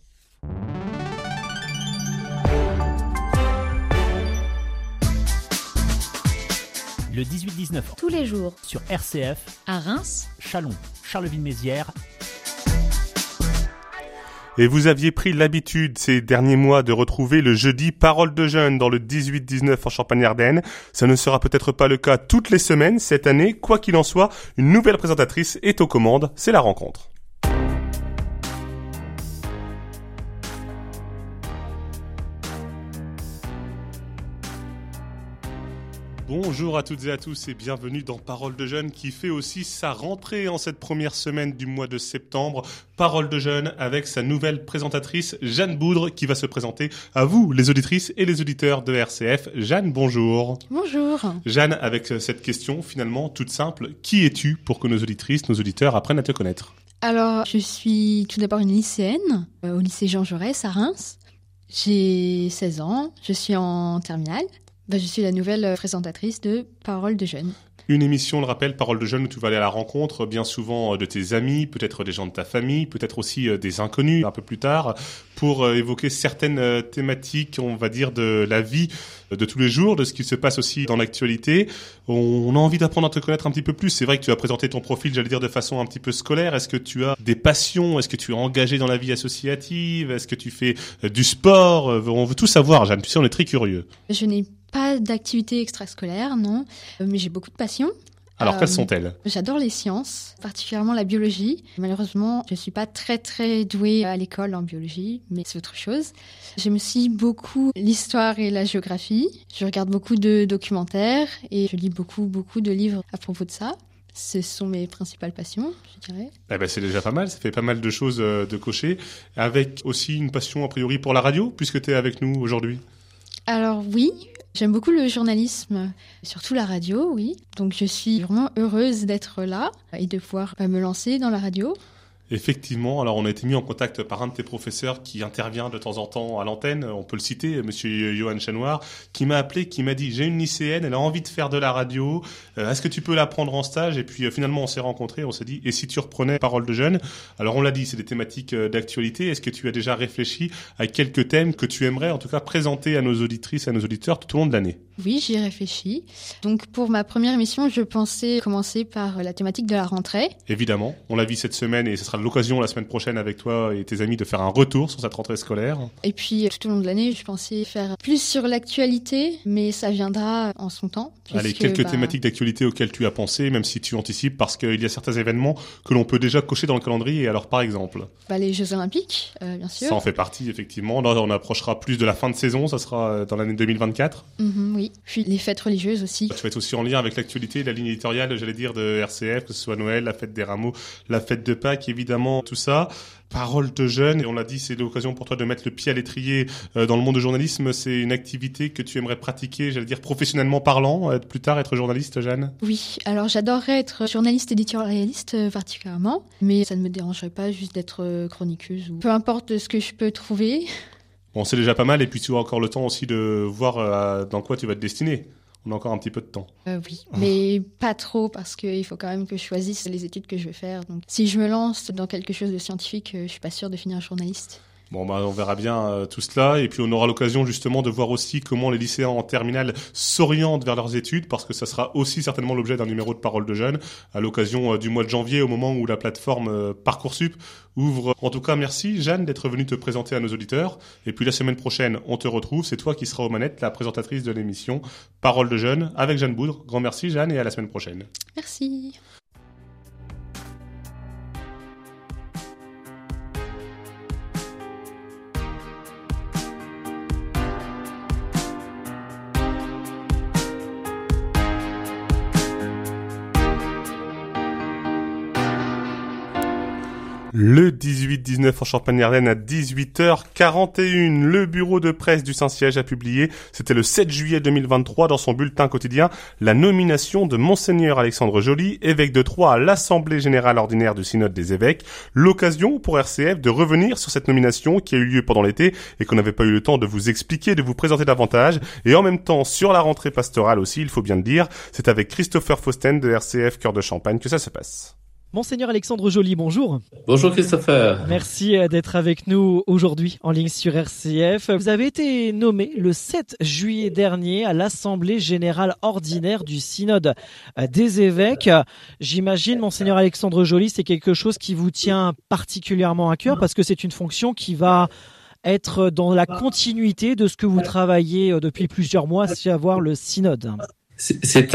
Le 18-19 tous les jours sur RCF à Reims, Châlons, Charleville-Mézières. Et vous aviez pris l'habitude ces derniers mois de retrouver le jeudi Parole de Jeunes dans le 18-19 en Champagne-Ardenne. Ça ne sera peut-être pas le cas toutes les semaines cette année. Quoi qu'il en soit, une nouvelle présentatrice est aux commandes. C'est la rencontre. Bonjour à toutes et à tous et bienvenue dans Parole de Jeunes qui fait aussi sa rentrée en cette première semaine du mois de septembre. Parole de Jeunes avec sa nouvelle présentatrice Jeanne Boudre qui va se présenter à vous, les auditrices et les auditeurs de RCF. Jeanne, bonjour. Bonjour. Jeanne, avec cette question finalement toute simple, qui es-tu pour que nos auditrices, nos auditeurs apprennent à te connaître ? Alors, je suis tout d'abord une lycéenne au lycée Jean Jaurès à Reims. J'ai 16 ans, je suis en terminale. Je suis la nouvelle présentatrice de Parole de Jeunes. Une émission, on le rappelle, Parole de Jeunes, où tu vas aller à la rencontre bien souvent de tes amis, peut-être des gens de ta famille, peut-être aussi des inconnus un peu plus tard, pour évoquer certaines thématiques, on va dire, de la vie de tous les jours, de ce qui se passe aussi dans l'actualité. On a envie d'apprendre à te connaître un petit peu plus. C'est vrai que tu as présenté ton profil, j'allais dire, de façon un petit peu scolaire. Est-ce que tu as des passions ? Est-ce que tu es engagé dans la vie associative ? Est-ce que tu fais du sport ? On veut tout savoir, Jeanne. Tu sais, on est très curieux. Je n'ai pas d'activité extrascolaire, non, mais j'ai beaucoup de passions. Alors, quelles sont-elles ? J'adore les sciences, particulièrement la biologie. Malheureusement, je ne suis pas très douée à l'école en biologie, mais c'est autre chose. J'aime aussi beaucoup l'histoire et la géographie. Je regarde beaucoup de documentaires et je lis beaucoup de livres à propos de ça. Ce sont mes principales passions, je dirais. C'est déjà pas mal, ça fait pas mal de choses de cocher. Avec aussi une passion, a priori, pour la radio, puisque tu es avec nous aujourd'hui. Alors oui, j'aime beaucoup le journalisme, surtout la radio, oui. Donc je suis vraiment heureuse d'être là et de pouvoir me lancer dans la radio. Effectivement, alors on a été mis en contact par un de tes professeurs qui intervient de temps en temps à l'antenne, on peut le citer, monsieur Johan Chanoir, qui m'a appelé, qui m'a dit « J'ai une lycéenne, elle a envie de faire de la radio, est-ce que tu peux la prendre en stage ?» Et puis finalement on s'est rencontrés, on s'est dit « Et si tu reprenais Parole de Jeunes ?» Alors on l'a dit, c'est des thématiques d'actualité, est-ce que tu as déjà réfléchi à quelques thèmes que tu aimerais en tout cas présenter à nos auditrices et à nos auditeurs tout au long de l'année ? Oui, j'y ai réfléchi. Donc pour ma première émission, je pensais commencer par la thématique de la rentrée. Évidemment, on l'a vu cette semaine et ce sera l'occasion la semaine prochaine avec toi et tes amis de faire un retour sur cette rentrée scolaire. Et puis tout au long de l'année, je pensais faire plus sur l'actualité, mais ça viendra en son temps. Allez, quelques thématiques d'actualité auxquelles tu as pensé, même si tu anticipes, parce qu'il y a certains événements que l'on peut déjà cocher dans le calendrier. Alors par exemple les Jeux Olympiques, bien sûr. Ça en fait partie, effectivement. Là, on approchera plus de la fin de saison, ça sera dans l'année 2024. Oui. Oui, puis les fêtes religieuses aussi. Tu vas être aussi en lien avec l'actualité, la ligne éditoriale, j'allais dire, de RCF, que ce soit Noël, la fête des Rameaux, la fête de Pâques, évidemment, tout ça. Parole de jeune, et on l'a dit, c'est l'occasion pour toi de mettre le pied à l'étrier dans le monde du journalisme. C'est une activité que tu aimerais pratiquer, j'allais dire, professionnellement parlant, plus tard être journaliste, Jeanne? Oui, alors j'adorerais être journaliste éditorialiste particulièrement, mais ça ne me dérangerait pas juste d'être chroniqueuse ou peu importe ce que je peux trouver. Bon, c'est déjà pas mal, et puis tu as encore le temps aussi de voir dans quoi tu vas te destiner. On a encore un petit peu de temps. Oui, mais pas trop parce qu'il faut quand même que je choisisse les études que je vais faire. Donc, si je me lance dans quelque chose de scientifique, je suis pas sûre de finir journaliste. Bon, bah, on verra bien tout cela, et puis on aura l'occasion justement de voir aussi comment les lycéens en terminale s'orientent vers leurs études, parce que ça sera aussi certainement l'objet d'un numéro de Parole de Jeunes à l'occasion du mois de janvier, au moment où la plateforme Parcoursup ouvre. En tout cas, merci Jeanne d'être venue te présenter à nos auditeurs, et puis la semaine prochaine, on te retrouve, c'est toi qui seras aux manettes, la présentatrice de l'émission Parole de Jeunes avec Jeanne Boudre. Grand merci Jeanne, et à la semaine prochaine. Merci. Le 18-19 en Champagne-Ardenne à 18h41, le bureau de presse du Saint-Siège a publié, c'était le 7 juillet 2023, dans son bulletin quotidien, la nomination de Monseigneur Alexandre Joly, évêque de Troyes à l'Assemblée Générale Ordinaire du Synode des Évêques. L'occasion pour RCF de revenir sur cette nomination qui a eu lieu pendant l'été et qu'on n'avait pas eu le temps de vous expliquer, de vous présenter davantage. Et en même temps, sur la rentrée pastorale aussi, il faut bien le dire, c'est avec Christopher Fausten de RCF Cœur de Champagne que ça se passe. Monseigneur Alexandre Joly, bonjour. Bonjour Christopher. Merci d'être avec nous aujourd'hui en ligne sur RCF. Vous avez été nommé le 7 juillet dernier à l'Assemblée Générale Ordinaire du Synode des Évêques. J'imagine, Monseigneur Alexandre Joly, c'est quelque chose qui vous tient particulièrement à cœur parce que c'est une fonction qui va être dans la continuité de ce que vous travaillez depuis plusieurs mois, à savoir le Synode. C'est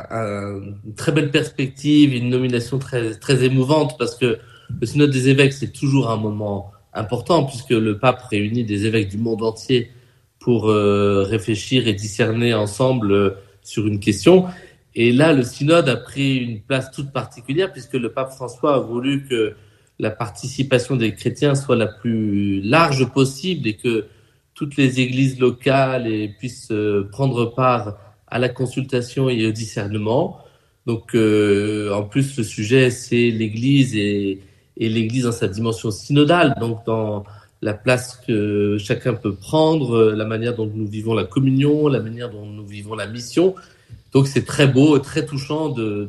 une très belle perspective, une nomination très, très émouvante parce que le Synode des évêques, c'est toujours un moment important puisque le pape réunit des évêques du monde entier pour réfléchir et discerner ensemble sur une question. Et là, le Synode a pris une place toute particulière puisque le pape François a voulu que la participation des chrétiens soit la plus large possible et que toutes les églises locales puissent prendre part à la consultation et au discernement. Donc, en plus, le sujet, c'est l'Église et l'Église dans sa dimension synodale, donc dans la place que chacun peut prendre, la manière dont nous vivons la communion, la manière dont nous vivons la mission. Donc, c'est très beau, très touchant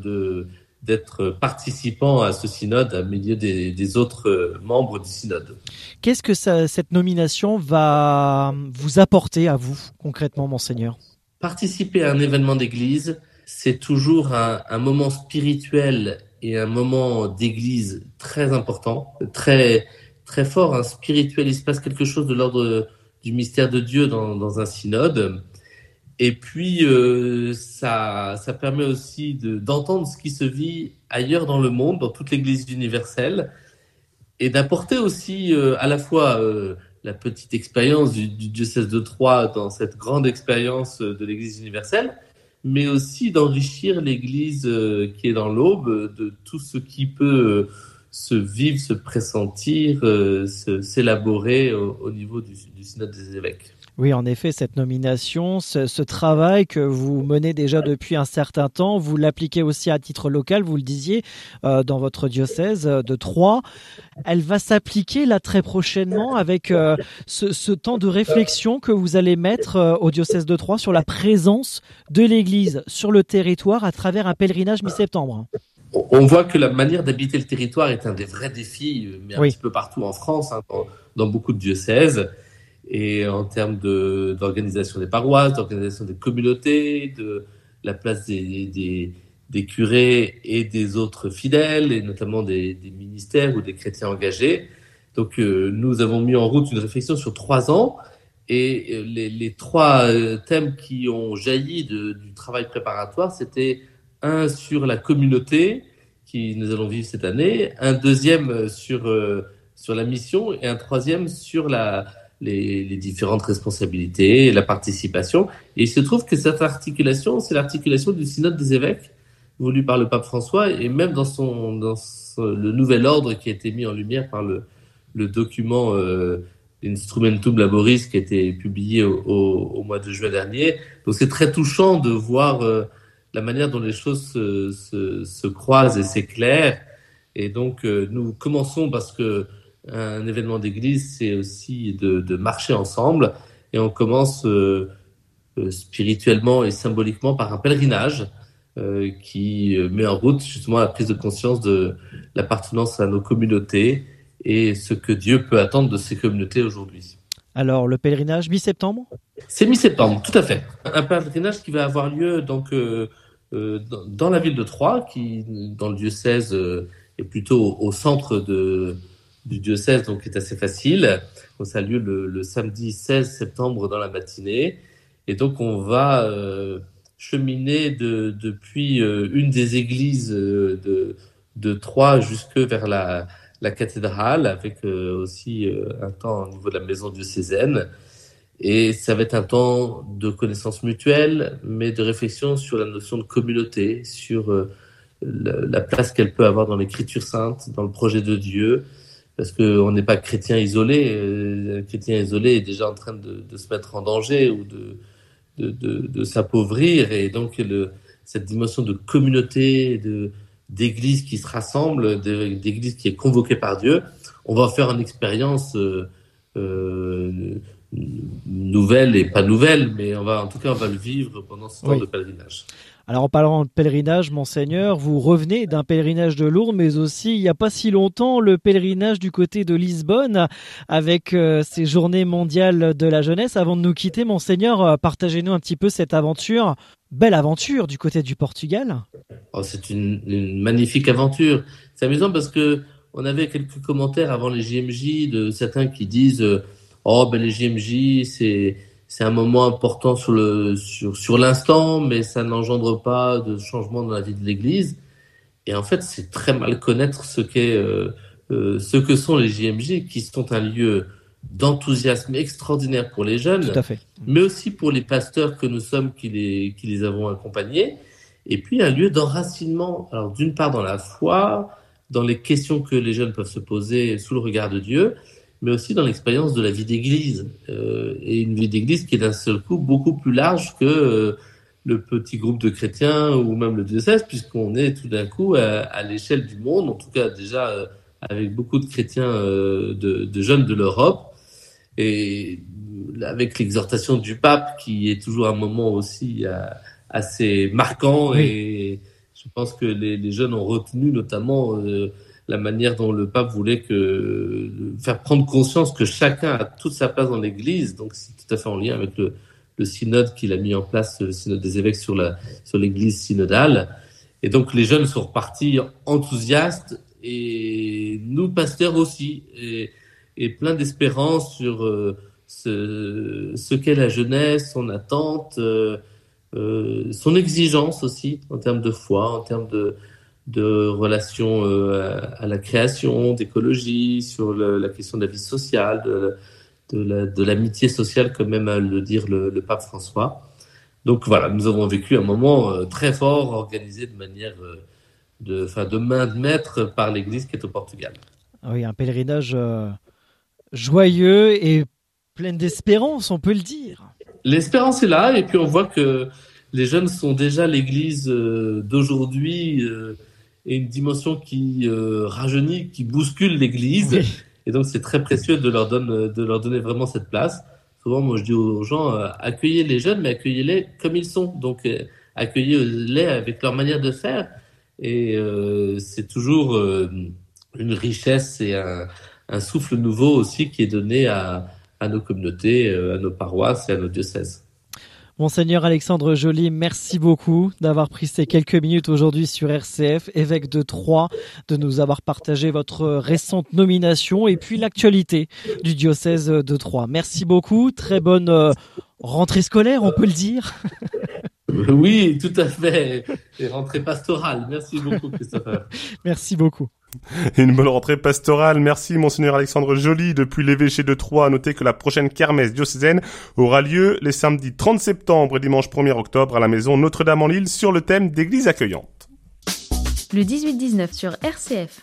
d'être participant à ce synode, au milieu des autres membres du synode. Qu'est-ce que cette nomination va vous apporter à vous, concrètement, Monseigneur ? Participer à un événement d'église, c'est toujours un moment spirituel et un moment d'église très important, très, très fort, spirituel. Il se passe quelque chose de l'ordre du mystère de Dieu dans un synode. Et puis, ça permet aussi d'entendre ce qui se vit ailleurs dans le monde, dans toute l'église universelle, et d'apporter aussi à la fois la petite expérience du diocèse de Troyes dans cette grande expérience de l'Église universelle, mais aussi d'enrichir l'Église qui est dans l'aube de tout ce qui peut se vivre, se pressentir, s'élaborer au niveau du synode des évêques. Oui, en effet, cette nomination, ce travail que vous menez déjà depuis un certain temps, vous l'appliquez aussi à titre local, vous le disiez, dans votre diocèse de Troyes. Elle va s'appliquer là très prochainement avec ce temps de réflexion que vous allez mettre au diocèse de Troyes sur la présence de l'Église sur le territoire à travers un pèlerinage mi-septembre. On voit que la manière d'habiter le territoire est un des vrais défis, mais un petit peu partout en France, dans beaucoup de diocèses. Et en termes d'organisation des paroisses, d'organisation des communautés, de la place des curés et des autres fidèles, et notamment des ministères ou des chrétiens engagés. Donc nous avons mis en route une réflexion sur 3 ans, et les 3 thèmes qui ont jailli du travail préparatoire, c'était un sur la communauté, qui nous allons vivre cette année, un deuxième sur la mission, et un troisième sur la les différentes responsabilités, la participation. Et il se trouve que cette articulation, c'est l'articulation du synode des évêques voulu par le pape François, et même dans le nouvel ordre qui a été mis en lumière par le document Instrumentum Laboris qui a été publié au mois de juin dernier. Donc c'est très touchant de voir la manière dont les choses se croisent, et c'est clair. Et donc nous commençons parce que un événement d'église, c'est aussi de marcher ensemble, et on commence spirituellement et symboliquement par un pèlerinage qui met en route justement la prise de conscience de l'appartenance à nos communautés et ce que Dieu peut attendre de ces communautés aujourd'hui. Alors, le pèlerinage mi-septembre ? C'est mi-septembre, tout à fait. Un pèlerinage qui va avoir lieu donc dans la ville de Troyes, qui dans le diocèse est plutôt au centre du diocèse, donc est assez facile. Donc, ça a lieu le samedi 16 septembre dans la matinée. Et donc on va cheminer depuis une des églises de Troyes jusque vers la cathédrale, avec aussi un temps au niveau de la maison diocésaine. Et ça va être un temps de connaissance mutuelle, mais de réflexion sur la notion de communauté, sur la place qu'elle peut avoir dans l'Écriture sainte, dans le projet de Dieu, parce qu'on n'est pas chrétien isolé. Un chrétien isolé est déjà en train de se mettre en danger ou de s'appauvrir, et donc cette dimension de communauté, d'église qui se rassemble, d'église qui est convoquée par Dieu, on va faire une expérience nouvelle et pas nouvelle, mais on va le vivre pendant ce temps de pèlerinage. Alors en parlant de pèlerinage, Monseigneur, vous revenez d'un pèlerinage de Lourdes, mais aussi il n'y a pas si longtemps le pèlerinage du côté de Lisbonne avec ces journées mondiales de la jeunesse. Avant de nous quitter, Monseigneur, partagez-nous un petit peu cette aventure, belle aventure du côté du Portugal. Oh, c'est une magnifique aventure. C'est amusant parce que on avait quelques commentaires avant les JMJ de certains qui disent les JMJ c'est un moment important sur l'instant, mais ça n'engendre pas de changement dans la vie de l'Église. Et en fait, c'est très mal connaître ce que sont les JMJ, qui sont un lieu d'enthousiasme extraordinaire pour les jeunes, tout à fait, mais aussi pour les pasteurs que nous sommes qui les avons accompagnés. Et puis un lieu d'enracinement. Alors d'une part dans la foi, dans les questions que les jeunes peuvent se poser sous le regard de Dieu, mais aussi dans l'expérience de la vie d'église, et une vie d'église qui est d'un seul coup beaucoup plus large que le petit groupe de chrétiens ou même le diocèse, puisqu'on est tout d'un coup à l'échelle du monde, en tout cas déjà avec beaucoup de chrétiens de jeunes de l'Europe, et avec l'exhortation du pape qui est toujours un moment aussi assez marquant, oui. Et je pense que les jeunes ont retenu notamment la manière dont le pape voulait faire prendre conscience que chacun a toute sa place dans l'Église. Donc c'est tout à fait en lien avec le synode qu'il a mis en place, le synode des évêques sur l'Église synodale. Et donc les jeunes sont repartis enthousiastes, et nous pasteurs aussi, et plein d'espérance sur ce qu'est la jeunesse, son attente, son exigence aussi en termes de foi, en termes de relations à la création, d'écologie, sur la question de la vie sociale, de l'amitié sociale, comme même à le dire le pape François. Donc voilà, nous avons vécu un moment très fort, organisé de manière de main de maître par l'Église qui est au Portugal. Oui, un pèlerinage joyeux et plein d'espérance, on peut le dire. L'espérance est là, et puis on voit que les jeunes sont déjà l'Église d'aujourd'hui, et une dimension qui rajeunit, qui bouscule l'Église. Oui. Et donc c'est très précieux de leur donner vraiment cette place. Souvent, moi je dis aux gens, accueillez les jeunes, mais accueillez-les comme ils sont. Donc accueillez-les avec leur manière de faire. Et c'est toujours une richesse et un souffle nouveau aussi qui est donné à nos communautés, à nos paroisses et à nos diocèses. Monseigneur Alexandre Joly, merci beaucoup d'avoir pris ces quelques minutes aujourd'hui sur RCF, évêque de Troyes, de nous avoir partagé votre récente nomination et puis l'actualité du diocèse de Troyes. Merci beaucoup, très bonne rentrée scolaire, on peut le dire. Oui, tout à fait, et rentrée pastorale. Merci beaucoup, Christopher. Merci beaucoup. Une bonne rentrée pastorale. Merci, Monseigneur Alexandre Joly. Depuis l'évêché de Troyes, à noter que la prochaine kermesse diocésaine aura lieu les samedis 30 septembre et dimanche 1er octobre à la maison Notre-Dame-en-Lille sur le thème d'église accueillante. Le 18-19 sur RCF.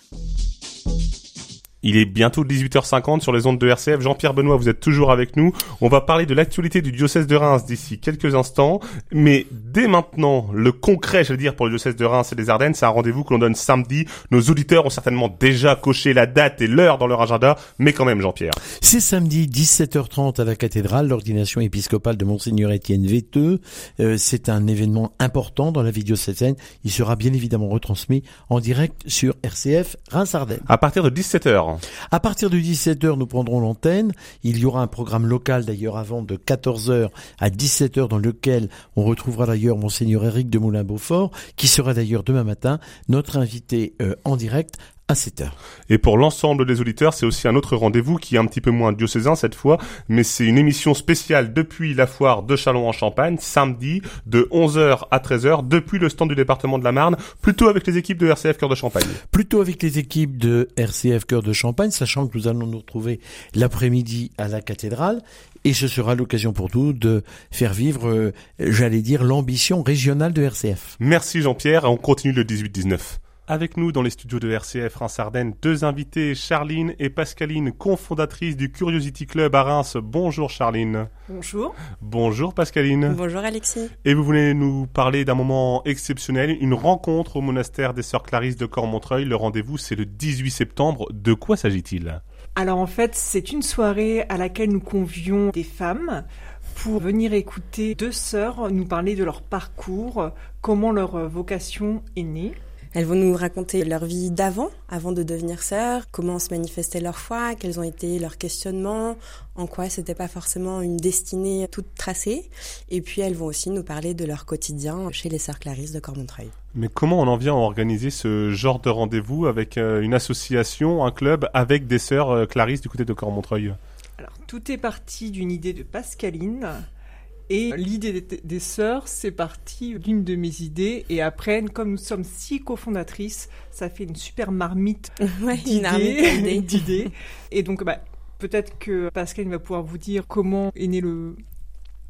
Il est bientôt 18h50 sur les ondes de RCF. Jean-Pierre Benoît, vous êtes toujours avec nous. On va parler de l'actualité du diocèse de Reims d'ici quelques instants. Mais dès maintenant, le concret, j'allais dire, pour le diocèse de Reims et des Ardennes, c'est un rendez-vous que l'on donne samedi. Nos auditeurs ont certainement déjà coché la date et l'heure dans leur agenda. Mais quand même, Jean-Pierre. C'est samedi 17h30 à la cathédrale, l'ordination épiscopale de Monseigneur Étienne Véteux. C'est un événement important dans la vie diocésaine. Il sera bien évidemment retransmis en direct sur RCF Reims-Ardennes. À partir de 17h. À partir de 17h, nous prendrons l'antenne. Il y aura un programme local d'ailleurs avant de 14h à 17h dans lequel on retrouvera d'ailleurs Monseigneur Éric de Moulin-Beaufort qui sera d'ailleurs demain matin notre invité en direct à 7h. Et pour l'ensemble des auditeurs, c'est aussi un autre rendez-vous qui est un petit peu moins diocésain cette fois, mais c'est une émission spéciale depuis la foire de Châlons-en-Champagne, samedi, de 11h à 13h, depuis le stand du département de la Marne, plutôt avec les équipes de RCF Cœur de Champagne. Plutôt avec les équipes de RCF Cœur de Champagne, sachant que nous allons nous retrouver l'après-midi à la cathédrale. Et ce sera l'occasion pour nous de faire vivre, j'allais dire, l'ambition régionale de RCF. Merci Jean-Pierre, on continue le 18-19. Avec nous dans les studios de RCF Reims-Ardennes, deux invités, Charline et Pascaline, cofondatrices du Curiosity Club à Reims. Bonjour Charline. Bonjour. Bonjour Pascaline. Bonjour Alexis. Et vous venez nous parler d'un moment exceptionnel, une rencontre au monastère des Sœurs Clarisses de Cormontreuil. Le rendez-vous, c'est le 18 septembre. De quoi s'agit-il ? Alors en fait, c'est une soirée à laquelle nous convions des femmes pour venir écouter deux sœurs nous parler de leur parcours, comment leur vocation est née. Elles vont nous raconter leur vie avant de devenir sœurs, comment se manifestait leur foi, quels ont été leurs questionnements, en quoi c'était pas forcément une destinée toute tracée. Et puis elles vont aussi nous parler de leur quotidien chez les Sœurs Clarisses de Cormontreuil. Mais comment on en vient à organiser ce genre de rendez-vous avec une association, un club, avec des Sœurs Clarisses du côté de Cormontreuil ? Alors tout est parti d'une idée de Pascaline. Et l'idée des sœurs, c'est parti d'une de mes idées. Et après, comme nous sommes 6 cofondatrices, ça fait une super marmite d'idées. Et donc, peut-être que Pascaline va pouvoir vous dire comment est né le projet ?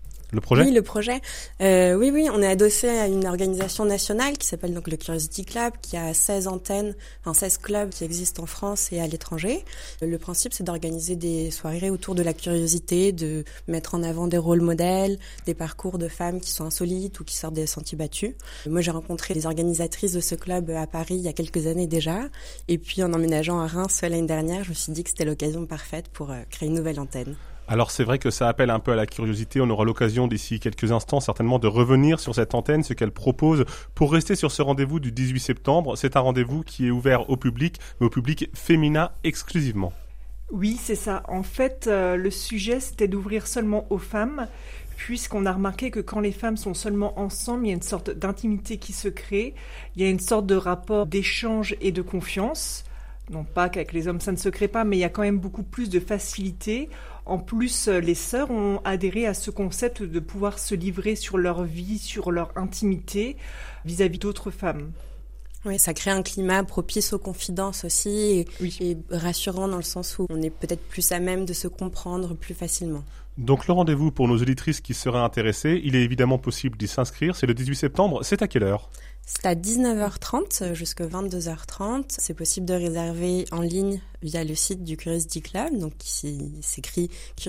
Oui, le projet. Oui, on est adossé à une organisation nationale qui s'appelle donc le Curiosity Club, qui a 16 clubs qui existent en France et à l'étranger. Le principe, c'est d'organiser des soirées autour de la curiosité, de mettre en avant des rôles modèles, des parcours de femmes qui sont insolites ou qui sortent des sentiers battus. Moi, j'ai rencontré les organisatrices de ce club à Paris il y a quelques années déjà. Et puis, en emménageant à Reims l'année dernière, je me suis dit que c'était l'occasion parfaite pour créer une nouvelle antenne. Alors c'est vrai que ça appelle un peu à la curiosité, on aura l'occasion d'ici quelques instants certainement de revenir sur cette antenne, ce qu'elle propose. Pour rester sur ce rendez-vous du 18 septembre, c'est un rendez-vous qui est ouvert au public, mais au public féminin exclusivement. Oui, c'est ça. En fait, le sujet c'était d'ouvrir seulement aux femmes, puisqu'on a remarqué que quand les femmes sont seulement ensemble, il y a une sorte d'intimité qui se crée, il y a une sorte de rapport d'échange et de confiance. Non pas qu'avec les hommes ça ne se crée pas, mais il y a quand même beaucoup plus de facilité. En plus, les sœurs ont adhéré à ce concept de pouvoir se livrer sur leur vie, sur leur intimité vis-à-vis d'autres femmes. Oui, ça crée un climat propice aux confidences aussi et rassurant dans le sens où on est peut-être plus à même de se comprendre plus facilement. Donc le rendez-vous pour nos auditrices qui seraient intéressées, il est évidemment possible d'y s'inscrire, c'est le 18 septembre, c'est à quelle heure ? C'est à 19h30 jusqu'à 22h30. C'est possible de réserver en ligne via le site du Curiosity Club, donc qui s'écrit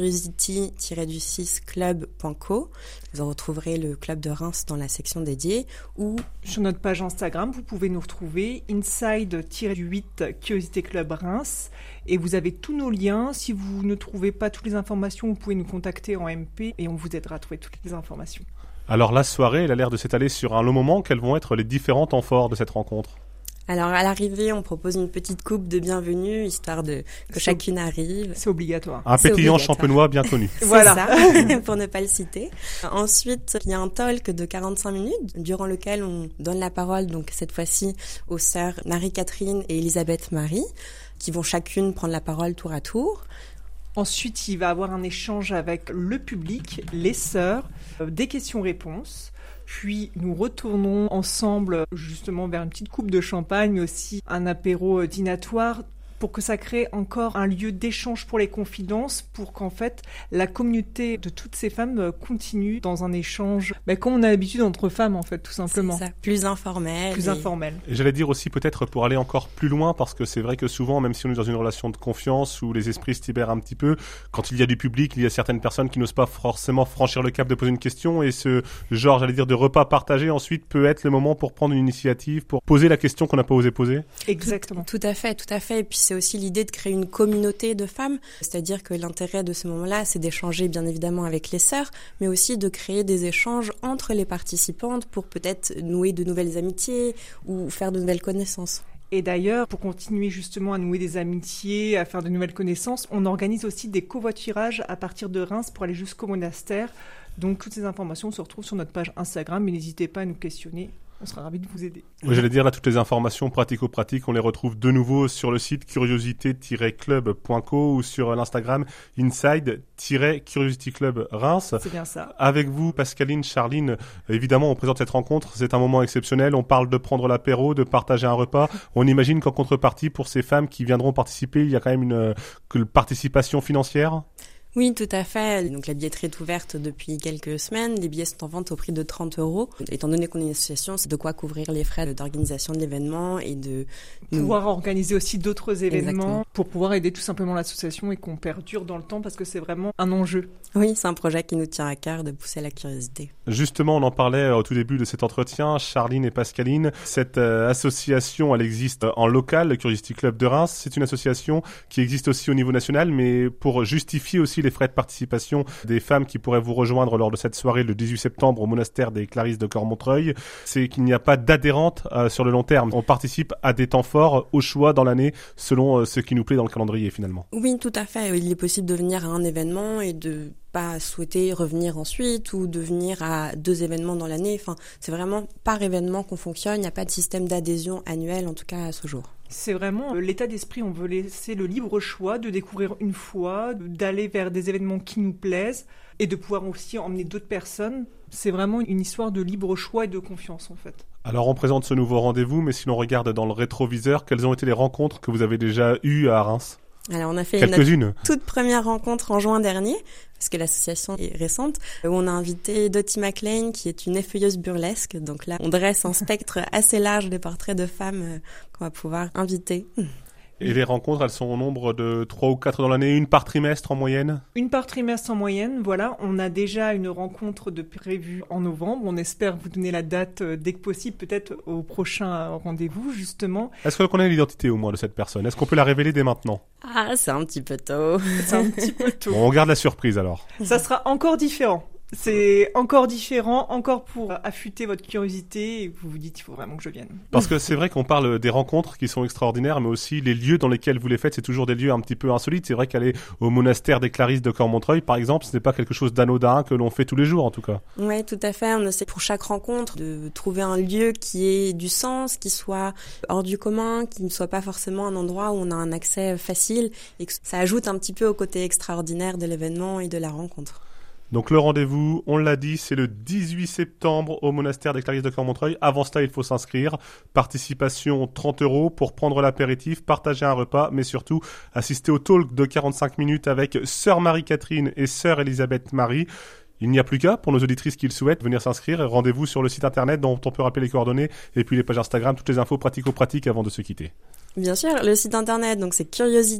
curiosity-club.co. Vous retrouverez le club de Reims dans la section dédiée. Ou sur notre page Instagram, vous pouvez nous retrouver inside-8 Curiosity Club Reims. Et vous avez tous nos liens. Si vous ne trouvez pas toutes les informations, vous pouvez nous contacter en MP et on vous aidera à trouver toutes les informations. Alors la soirée, elle a l'air de s'étaler sur un long moment. Quels vont être les différents temps forts de cette rencontre ? Alors à l'arrivée, on propose une petite coupe de bienvenue, histoire que chacune arrive. C'est obligatoire. Un pétillant champenois bien connu. Voilà, ça, pour ne pas le citer. Ensuite, il y a un talk de 45 minutes, durant lequel on donne la parole, donc cette fois-ci, aux sœurs Marie-Catherine et Elisabeth Marie, qui vont chacune prendre la parole tour à tour. Ensuite, il va avoir un échange avec le public, les sœurs, des questions-réponses. Puis nous retournons ensemble justement vers une petite coupe de champagne, mais aussi un apéro dînatoire, pour que ça crée encore un lieu d'échange pour les confidences, pour qu'en fait la communauté de toutes ces femmes continue dans un échange comme on a l'habitude entre femmes, en fait, tout simplement. C'est ça, plus informel. Et j'allais dire aussi peut-être pour aller encore plus loin, parce que c'est vrai que souvent, même si on est dans une relation de confiance où les esprits se libèrent un petit peu, quand il y a du public, il y a certaines personnes qui n'osent pas forcément franchir le cap de poser une question, et ce genre, j'allais dire, de repas partagé ensuite peut être le moment pour prendre une initiative, pour poser la question qu'on n'a pas osé poser. Exactement. Tout à fait. Et puis c'est aussi l'idée de créer une communauté de femmes, c'est-à-dire que l'intérêt de ce moment-là, c'est d'échanger bien évidemment avec les sœurs, mais aussi de créer des échanges entre les participantes pour peut-être nouer de nouvelles amitiés ou faire de nouvelles connaissances. Et d'ailleurs, pour continuer justement à nouer des amitiés, à faire de nouvelles connaissances, on organise aussi des covoiturages à partir de Reims pour aller jusqu'au monastère. Donc toutes ces informations se retrouvent sur notre page Instagram, mais n'hésitez pas à nous questionner. On sera ravis de vous aider. Oui, j'allais dire là, toutes les informations pratico-pratiques, on les retrouve de nouveau sur le site curiosité-club.co ou sur l'Instagram inside-curiosity club Reims. C'est bien ça. Avec vous, Pascaline, Charline, évidemment, on présente cette rencontre. C'est un moment exceptionnel. On parle de prendre l'apéro, de partager un repas. On imagine qu'en contrepartie, pour ces femmes qui viendront participer, il y a quand même une participation financière. Oui, tout à fait. Donc la billetterie est ouverte depuis quelques semaines. Les billets sont en vente au prix de 30 €. Étant donné qu'on est une association, c'est de quoi couvrir les frais d'organisation de l'événement et de pouvoir organiser aussi d'autres événements. Exactement. Pour pouvoir aider tout simplement l'association et qu'on perdure dans le temps, parce que c'est vraiment un enjeu. Oui, c'est un projet qui nous tient à cœur de pousser la curiosité. Justement, on en parlait au tout début de cet entretien, Charline et Pascaline. Cette association, elle existe en local, le Curiosity Club de Reims. C'est une association qui existe aussi au niveau national, mais pour justifier aussi les frais de participation des femmes qui pourraient vous rejoindre lors de cette soirée le 18 septembre au monastère des Clarisses de Cormontreuil, c'est qu'il n'y a pas d'adhérente sur le long terme. On participe à des temps forts au choix dans l'année selon ce qui nous plaît dans le calendrier finalement. Oui, tout à fait. Il est possible de venir à un événement et de pas souhaiter revenir ensuite ou de venir à 2 événements dans l'année. Enfin, c'est vraiment par événement qu'on fonctionne. Il n'y a pas de système d'adhésion annuel, en tout cas à ce jour. C'est vraiment l'état d'esprit. On veut laisser le libre choix de découvrir une fois, d'aller vers des événements qui nous plaisent et de pouvoir aussi emmener d'autres personnes. C'est vraiment une histoire de libre choix et de confiance en fait. Alors on présente ce nouveau rendez-vous, mais si l'on regarde dans le rétroviseur, quelles ont été les rencontres que vous avez déjà eues à Reims ? Alors on a fait notre toute première rencontre en juin dernier, parce que l'association est récente, où on a invité Dottie McLean, qui est une effeuilleuse burlesque. Donc là, on dresse un spectre assez large des portraits de femmes qu'on va pouvoir inviter. Et les rencontres, elles sont au nombre de 3 ou 4 dans l'année, une par trimestre en moyenne ? Une par trimestre en moyenne, voilà. On a déjà une rencontre de prévue en novembre. On espère vous donner la date dès que possible, peut-être au prochain rendez-vous, justement. Est-ce qu'on connaît l'identité au moins de cette personne ? Est-ce qu'on peut la révéler dès maintenant ? Ah, c'est un petit peu tôt. C'est un petit peu tôt. Bon, on garde la surprise alors. Ça sera encore différent. C'est encore différent, encore pour affûter votre curiosité et vous vous dites il faut vraiment que je vienne. Parce que c'est vrai qu'on parle des rencontres qui sont extraordinaires, mais aussi les lieux dans lesquels vous les faites, c'est toujours des lieux un petit peu insolites. C'est vrai qu'aller au monastère des Clarisses de Cormontreuil, par exemple, ce n'est pas quelque chose d'anodin que l'on fait tous les jours en tout cas. Oui, tout à fait. On essaie pour chaque rencontre de trouver un lieu qui ait du sens, qui soit hors du commun, qui ne soit pas forcément un endroit où on a un accès facile et que ça ajoute un petit peu au côté extraordinaire de l'événement et de la rencontre. Donc le rendez-vous, on l'a dit, c'est le 18 septembre au monastère des Clarisses de Cormontreuil. Avant cela, il faut s'inscrire. Participation 30 € pour prendre l'apéritif, partager un repas, mais surtout assister au talk de 45 minutes avec Sœur Marie-Catherine et Sœur Elisabeth Marie. Il n'y a plus qu'à, pour nos auditrices qui le souhaitent, venir s'inscrire. Rendez-vous sur le site internet dont on peut rappeler les coordonnées et puis les pages Instagram, toutes les infos pratico-pratiques avant de se quitter. Bien sûr, le site internet, donc c'est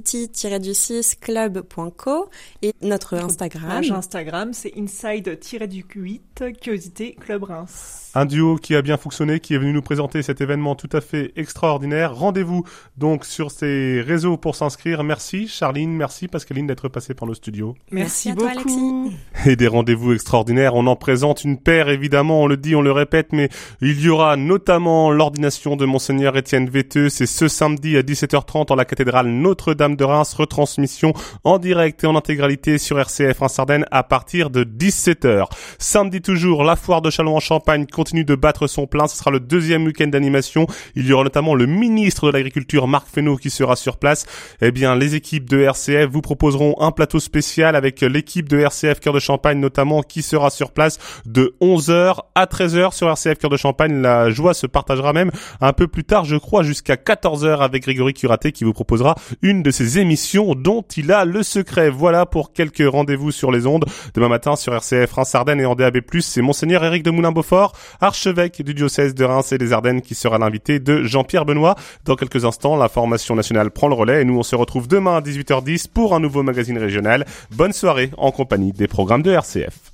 curiosity-club.co et notre Instagram. Page Instagram, c'est inside-8 Curiosité Club Reims. Un duo qui a bien fonctionné, qui est venu nous présenter cet événement tout à fait extraordinaire. Rendez-vous donc sur ces réseaux pour s'inscrire. Merci Charline, merci Pascaline d'être passée par nos studios. Merci à beaucoup. Toi, Alexis. Et des rendez-vous extraordinaires, on en présente une paire évidemment, on le dit, on le répète, mais il y aura notamment l'ordination de Monseigneur Étienne Véteux, c'est ce samedi à 17h30 en la cathédrale Notre-Dame de Reims, retransmission en direct et en intégralité sur RCF en Sardaigne à partir de 17h. Samedi toujours, la foire de Châlons-en-Champagne continue de battre son plein. Ce sera le 2e week-end d'animation. Il y aura notamment le ministre de l'Agriculture, Marc Fesneau, qui sera sur place. Eh bien, les équipes de RCF vous proposeront un plateau spécial avec l'équipe de RCF Cœur de Champagne notamment qui sera sur place de 11h à 13h sur RCF Cœur de Champagne. La joie se partagera même un peu plus tard, je crois, jusqu'à 14h avec Grégory Curaté qui vous proposera une de ses émissions dont il a le secret. Voilà pour quelques rendez-vous sur les ondes. Demain matin sur RCF Reims-Ardennes et en DAB+, c'est Monseigneur Éric de Moulin-Beaufort, archevêque du diocèse de Reims et des Ardennes qui sera l'invité de Jean-Pierre Benoît. Dans quelques instants, la formation nationale prend le relais et nous on se retrouve demain à 18h10 pour un nouveau magazine régional. Bonne soirée en compagnie des programmes de RCF.